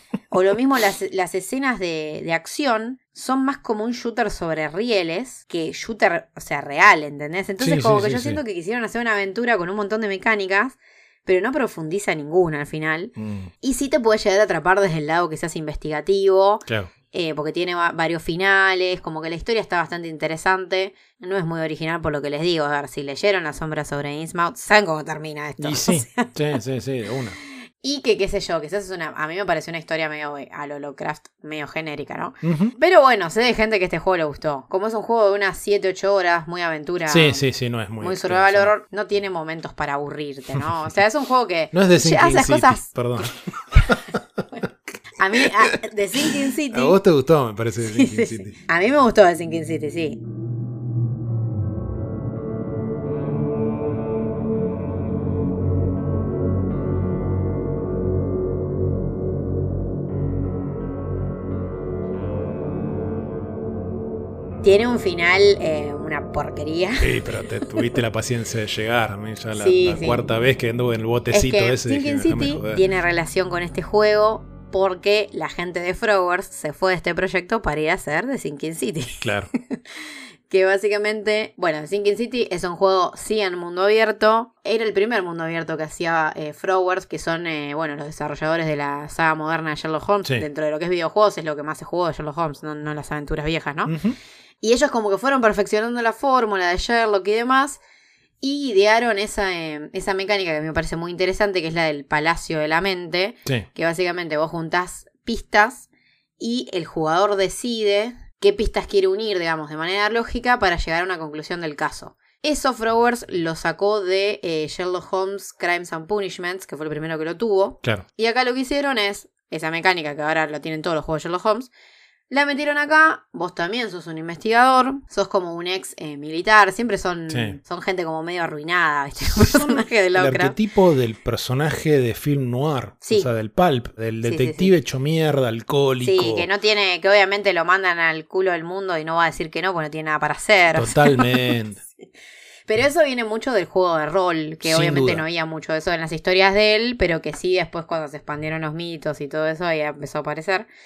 O lo mismo las, las escenas de, de acción son más como un shooter sobre rieles que shooter, o sea, real, ¿entendés? Entonces sí, como sí, que sí, yo sí. siento que quisieron hacer una aventura con un montón de mecánicas, pero no profundiza ninguna al final. Mm. Y sí te puede llegar a atrapar desde el lado que seas investigativo.
Claro.
Eh, porque tiene va- varios finales, como que la historia está bastante interesante. No es muy original por lo que les digo. A ver, si leyeron La sombra sobre Innsmouth, saben cómo termina esto.
Y sí,
o sea,
sí, sí, sí, de una.
Y que, qué sé yo, quizás es una... A mí me pareció una historia medio a lo Lovecraft, medio genérica, ¿no?
Uh-huh.
Pero bueno, sé de gente que este juego le gustó. Como es un juego de unas siete ocho horas, muy aventura.
Sí, sí, sí, no es muy...
Muy survival horror, no tiene momentos para aburrirte, ¿no? O sea, es un juego que...
No es de Sinking
hace
City,
cosas...
perdón.
A mí, a, The Sinking City...
A vos te gustó, me parece, The
sí,
Sinking
sí,
City.
Sí. A mí me gustó The Sinking City, sí. Tiene un final, eh, una porquería.
Sí, pero te tuviste la paciencia de llegar. A mí ya la,
sí,
la
sí.
cuarta vez que anduve en el botecito
es que
ese.
Sinking
dije,
City tiene relación con este juego porque la gente de Frogwares se fue de este proyecto para ir a hacer The Sinking City.
Claro.
Que básicamente, bueno, Sinking City es un juego sí en mundo abierto. Era el primer mundo abierto que hacía eh, Frogwares, que son, eh, bueno, los desarrolladores de la saga moderna de Sherlock Holmes. Sí. Dentro de lo que es videojuegos es lo que más se jugó de Sherlock Holmes, no, no las aventuras viejas, ¿no? Uh-huh. Y ellos como que fueron perfeccionando la fórmula de Sherlock y demás, y idearon esa, eh, esa mecánica que me parece muy interesante, que es la del Palacio de la Mente,
sí.
que básicamente vos juntás pistas y el jugador decide qué pistas quiere unir, digamos, de manera lógica para llegar a una conclusión del caso. Eso Frogwares lo sacó de eh, Sherlock Holmes Crimes and Punishments, que fue el primero que lo tuvo.
Claro.
Y acá lo que hicieron es, esa mecánica que ahora lo tienen todos los juegos de Sherlock Holmes, la metieron acá, vos también sos un investigador, sos como un ex eh, militar, siempre son,
sí.
son gente como medio arruinada, ¿viste? Un personaje de Lovecraft.
El arquetipo del personaje de film noir,
sí.
o sea, del pulp, del detective sí, sí, sí. hecho mierda, alcohólico.
Sí, que no tiene, que obviamente lo mandan al culo del mundo y no va a decir que no, porque no tiene nada para hacer.
Totalmente.
O sea, sí. Pero eso viene mucho del juego de rol, que
Sin
obviamente
duda.
no había mucho de eso en las historias de él, pero que sí después cuando se expandieron los mitos y todo eso, ahí empezó a aparecer.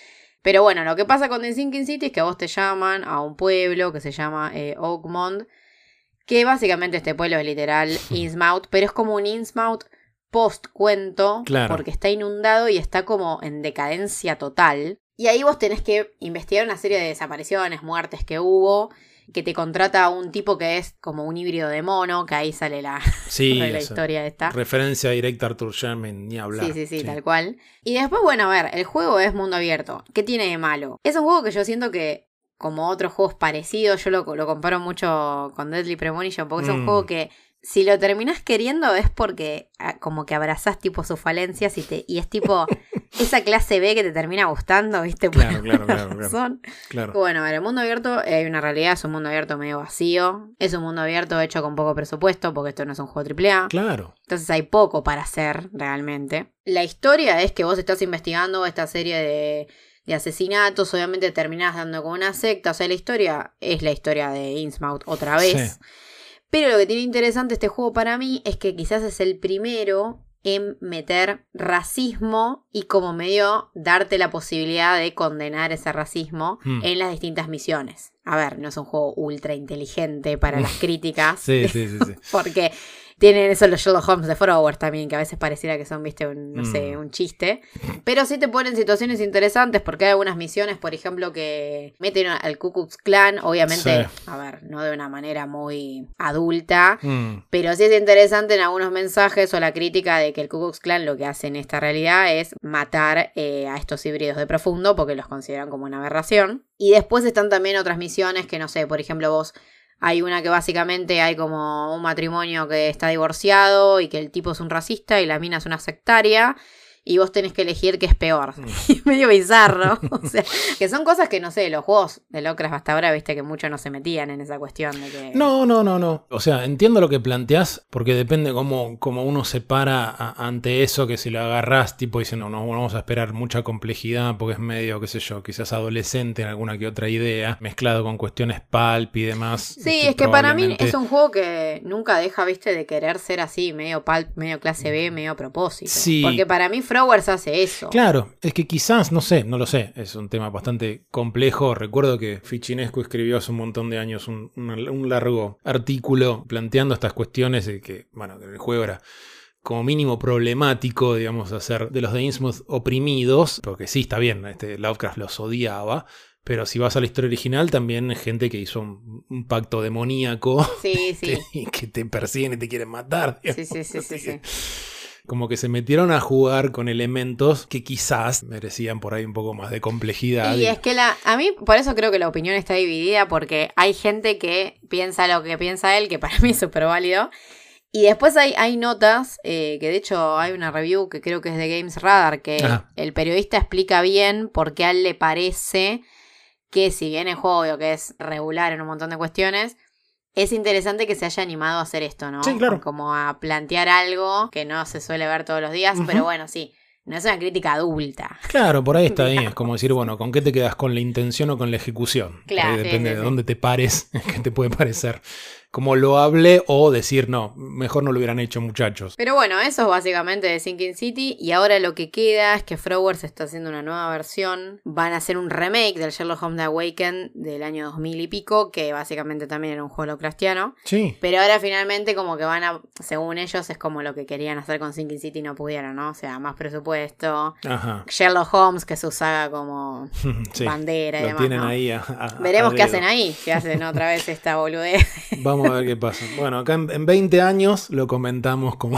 Pero bueno, lo que pasa con The Sinking City es que a vos te llaman a un pueblo que se llama eh, Oakmont, que básicamente este pueblo es literal Innsmouth, pero es como un Innsmouth post-cuento, claro. Porque está inundado y está como en decadencia total. Y ahí vos tenés que investigar una serie de desapariciones, muertes que hubo, que te contrata un tipo que es como un híbrido de mono, que ahí sale la,
sí,
la historia esta.
Referencia directa a Arthur Sherman, ni hablar.
Sí, sí, sí, sí, tal cual. Y después, bueno, a ver, el juego es mundo abierto. ¿Qué tiene de malo? Es un juego que yo siento que, como otros juegos parecidos, yo lo, lo comparo mucho con Deadly Premonition, porque mm. es un juego que si lo terminás queriendo es porque como que abrazás tipo sus falencias y, te, y es tipo esa clase B que te termina gustando, ¿viste?
Claro, claro, claro, claro, claro.
Bueno, a ver, el mundo abierto hay una realidad, es un mundo abierto medio vacío, es un mundo abierto hecho con poco presupuesto porque esto no es un juego triple A.
Claro.
Entonces hay poco para hacer realmente. La historia es que vos estás investigando esta serie de... de asesinatos, obviamente terminás dando con una secta, o sea, la historia es la historia de Innsmouth otra vez. Sí. Pero lo que tiene interesante este juego para mí es que quizás es el primero en meter racismo y como medio darte la posibilidad de condenar ese racismo hmm. en las distintas misiones. A ver, no es un juego ultra inteligente para las críticas.
Sí, sí, sí, sí.
Porque tienen eso los Sherlock Holmes de Frogwares también, que a veces pareciera que son, viste, un, no mm. sé, un chiste. Pero sí te ponen situaciones interesantes porque hay algunas misiones, por ejemplo, que meten al Ku Klux Klan, obviamente, sí. a ver, no de una manera muy adulta, mm. pero sí es interesante en algunos mensajes o la crítica de que el Ku Klux Klan lo que hace en esta realidad es matar eh, a estos híbridos de profundo porque los consideran como una aberración. Y después están también otras misiones que, no sé, por ejemplo, vos... Hay una que básicamente hay como un matrimonio que está divorciado y que el tipo es un racista y la mina es una sectaria y vos tenés que elegir qué es peor. Mm. Es medio bizarro. O sea, que son cosas que, no sé, los juegos de Lovecraft hasta ahora, viste que muchos no se metían en esa cuestión de que...
No, no, no, no. O sea, entiendo lo que planteás porque depende cómo, cómo uno se para a, ante eso, que si lo agarrás tipo diciendo, no, no vamos a esperar mucha complejidad porque es medio, qué sé yo, quizás adolescente en alguna que otra idea, mezclado con cuestiones pulp y demás.
Sí, este, es que para mí es un juego que nunca deja, viste, de querer ser así, medio pulp, medio clase B, medio a propósito. Sí. Porque para mí Frogwares hace eso.
Claro, es que quizás, no sé, no lo sé, es un tema bastante complejo. Recuerdo que Ficcinesco escribió hace un montón de años un, un, un largo artículo planteando estas cuestiones de que, bueno, que el juego era como mínimo problemático, digamos, hacer de los de Innsmouth oprimidos, porque sí, está bien, este Lovecraft los odiaba, pero si vas a la historia original, también gente que hizo un, un pacto demoníaco
sí, sí.
y que te persiguen y te quieren matar.
Sí, sí, sí, sí, sí.
Como que se metieron a jugar con elementos que quizás merecían por ahí un poco más de complejidad.
Y, y es que la, a mí por eso creo que la opinión está dividida, porque hay gente que piensa lo que piensa él, que para mí es súper válido. Y después hay, hay notas, eh, que de hecho hay una review que creo que es de Games Radar, que Ajá. el periodista explica bien por qué a él le parece que si bien el juego que es regular en un montón de cuestiones, es interesante que se haya animado a hacer esto, ¿no?
Sí, claro.
Como a plantear algo que no se suele ver todos los días, uh-huh. pero bueno, sí, no es una crítica adulta.
Claro, por ahí está ahí. Es como decir, bueno, ¿con qué te quedas? ¿Con la intención o con la ejecución?
Claro.
Ahí depende
sí, sí,
de
sí.
dónde te pares, qué te puede parecer como loable o decir, no, mejor no lo hubieran hecho, muchachos.
Pero bueno, eso es básicamente de Sinking City. Y ahora lo que queda es que Frogwares está haciendo una nueva versión. Van a hacer un remake del Sherlock Holmes The Awakened del año dos mil y pico, que básicamente también era un juego lovecraftiano.
Sí.
Pero ahora finalmente como que van a, según ellos, es como lo que querían hacer con Sinking City y no pudieron, ¿no? O sea, más presupuesto.
Ajá.
Sherlock Holmes, que se usaba como sí, bandera y
lo
demás,
tienen
¿no?
ahí a, a,
Veremos
a
qué hacen ahí, si hacen otra vez esta boludez.
Vamos a ver qué pasa. Bueno, acá en, en veinte años lo comentamos como,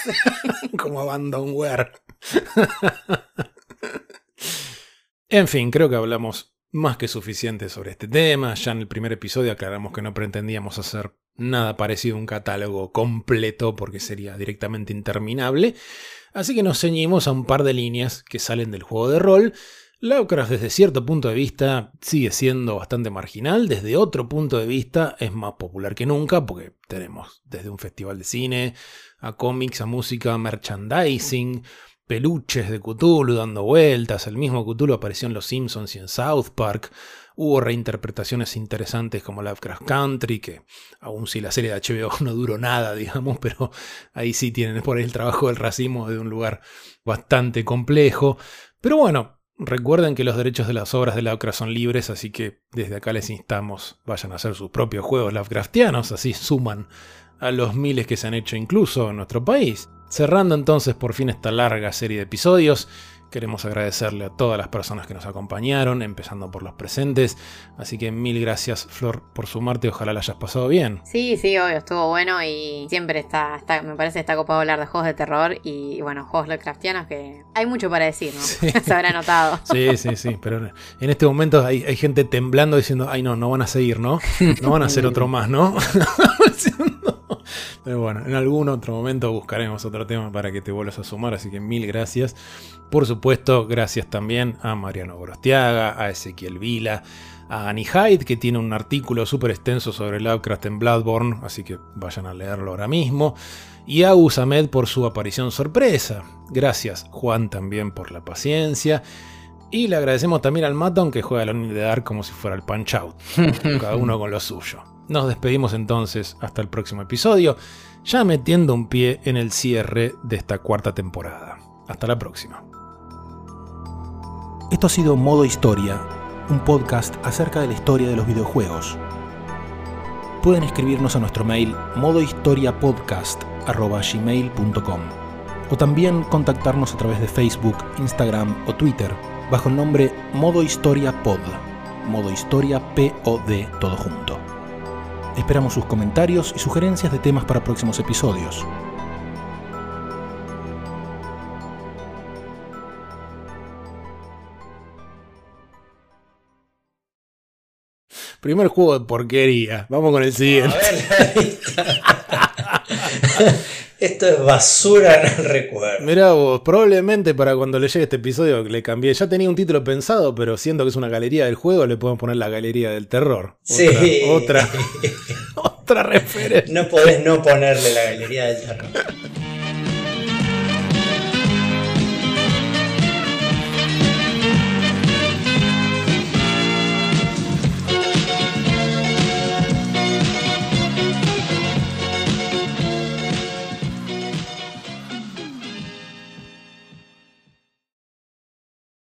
como abandonware. En fin, creo que hablamos más que suficiente sobre este tema. Ya en el primer episodio aclaramos que no pretendíamos hacer nada parecido a un catálogo completo porque sería directamente interminable. Así que nos ceñimos a un par de líneas que salen del juego de rol. Lovecraft desde cierto punto de vista sigue siendo bastante marginal, desde otro punto de vista es más popular que nunca porque tenemos desde un festival de cine, a cómics, a música, merchandising, peluches de Cthulhu dando vueltas, el mismo Cthulhu apareció en Los Simpsons y en South Park, hubo reinterpretaciones interesantes como Lovecraft Country, que aún si la serie de H B O no duró nada, digamos, pero ahí sí tienen por ahí el trabajo del racismo de un lugar bastante complejo, pero bueno, Recuerden que los derechos de las obras de Lovecraft son libres, así que desde acá les instamos, vayan a hacer sus propios juegos Lovecraftianos, así suman a los miles que se han hecho incluso en nuestro país. Cerrando entonces por fin esta larga serie de episodios, queremos agradecerle a todas las personas que nos acompañaron, empezando por los presentes. Así que mil gracias, Flor, por sumarte. Ojalá la hayas pasado bien.
Sí, sí, obvio, estuvo bueno y siempre está, está me parece está copado hablar de juegos de terror y, bueno, juegos Lovecraftianos que hay mucho para decir, ¿no? Sí. Se habrá notado.
Sí, sí, sí, pero en este momento hay, hay gente temblando diciendo, ay no, no van a seguir, ¿no? No van a hacer otro más, ¿no? Pero bueno, en algún otro momento buscaremos otro tema para que te vuelvas a sumar, así que mil gracias. Por supuesto, gracias también a Mariano Gorostiaga, a Ezequiel Vila, a Annie Hyde, que tiene un artículo súper extenso sobre Lovecraft en Bloodborne, así que vayan a leerlo ahora mismo. Y a Usamed por su aparición sorpresa. Gracias, Juan, también por la paciencia. Y le agradecemos también al Maton, que juega Alone in the Dark como si fuera el Punch Out. Cada uno con lo suyo. Nos despedimos entonces hasta el próximo episodio, ya metiendo un pie en el cierre de esta cuarta temporada. Hasta la próxima.
Esto ha sido Modo Historia, un podcast acerca de la historia de los videojuegos. Pueden escribirnos a nuestro mail modohistoriapodcast arroba gmail punto com o también contactarnos a través de Facebook, Instagram o Twitter bajo el nombre Modo Historia Pod, Modo Historia P O D todo junto. Esperamos sus comentarios y sugerencias de temas para próximos episodios.
Primer juego de porquería. Vamos con el siguiente.
A ver la lista. Esto es basura en el recuerdo.
Mirá vos, probablemente para cuando le llegue este episodio le cambié. Ya tenía un título pensado, pero siendo que es una galería del juego, le podemos poner la galería del terror.
Sí.
Otra, otra, otra referencia.
No podés no ponerle la galería del terror.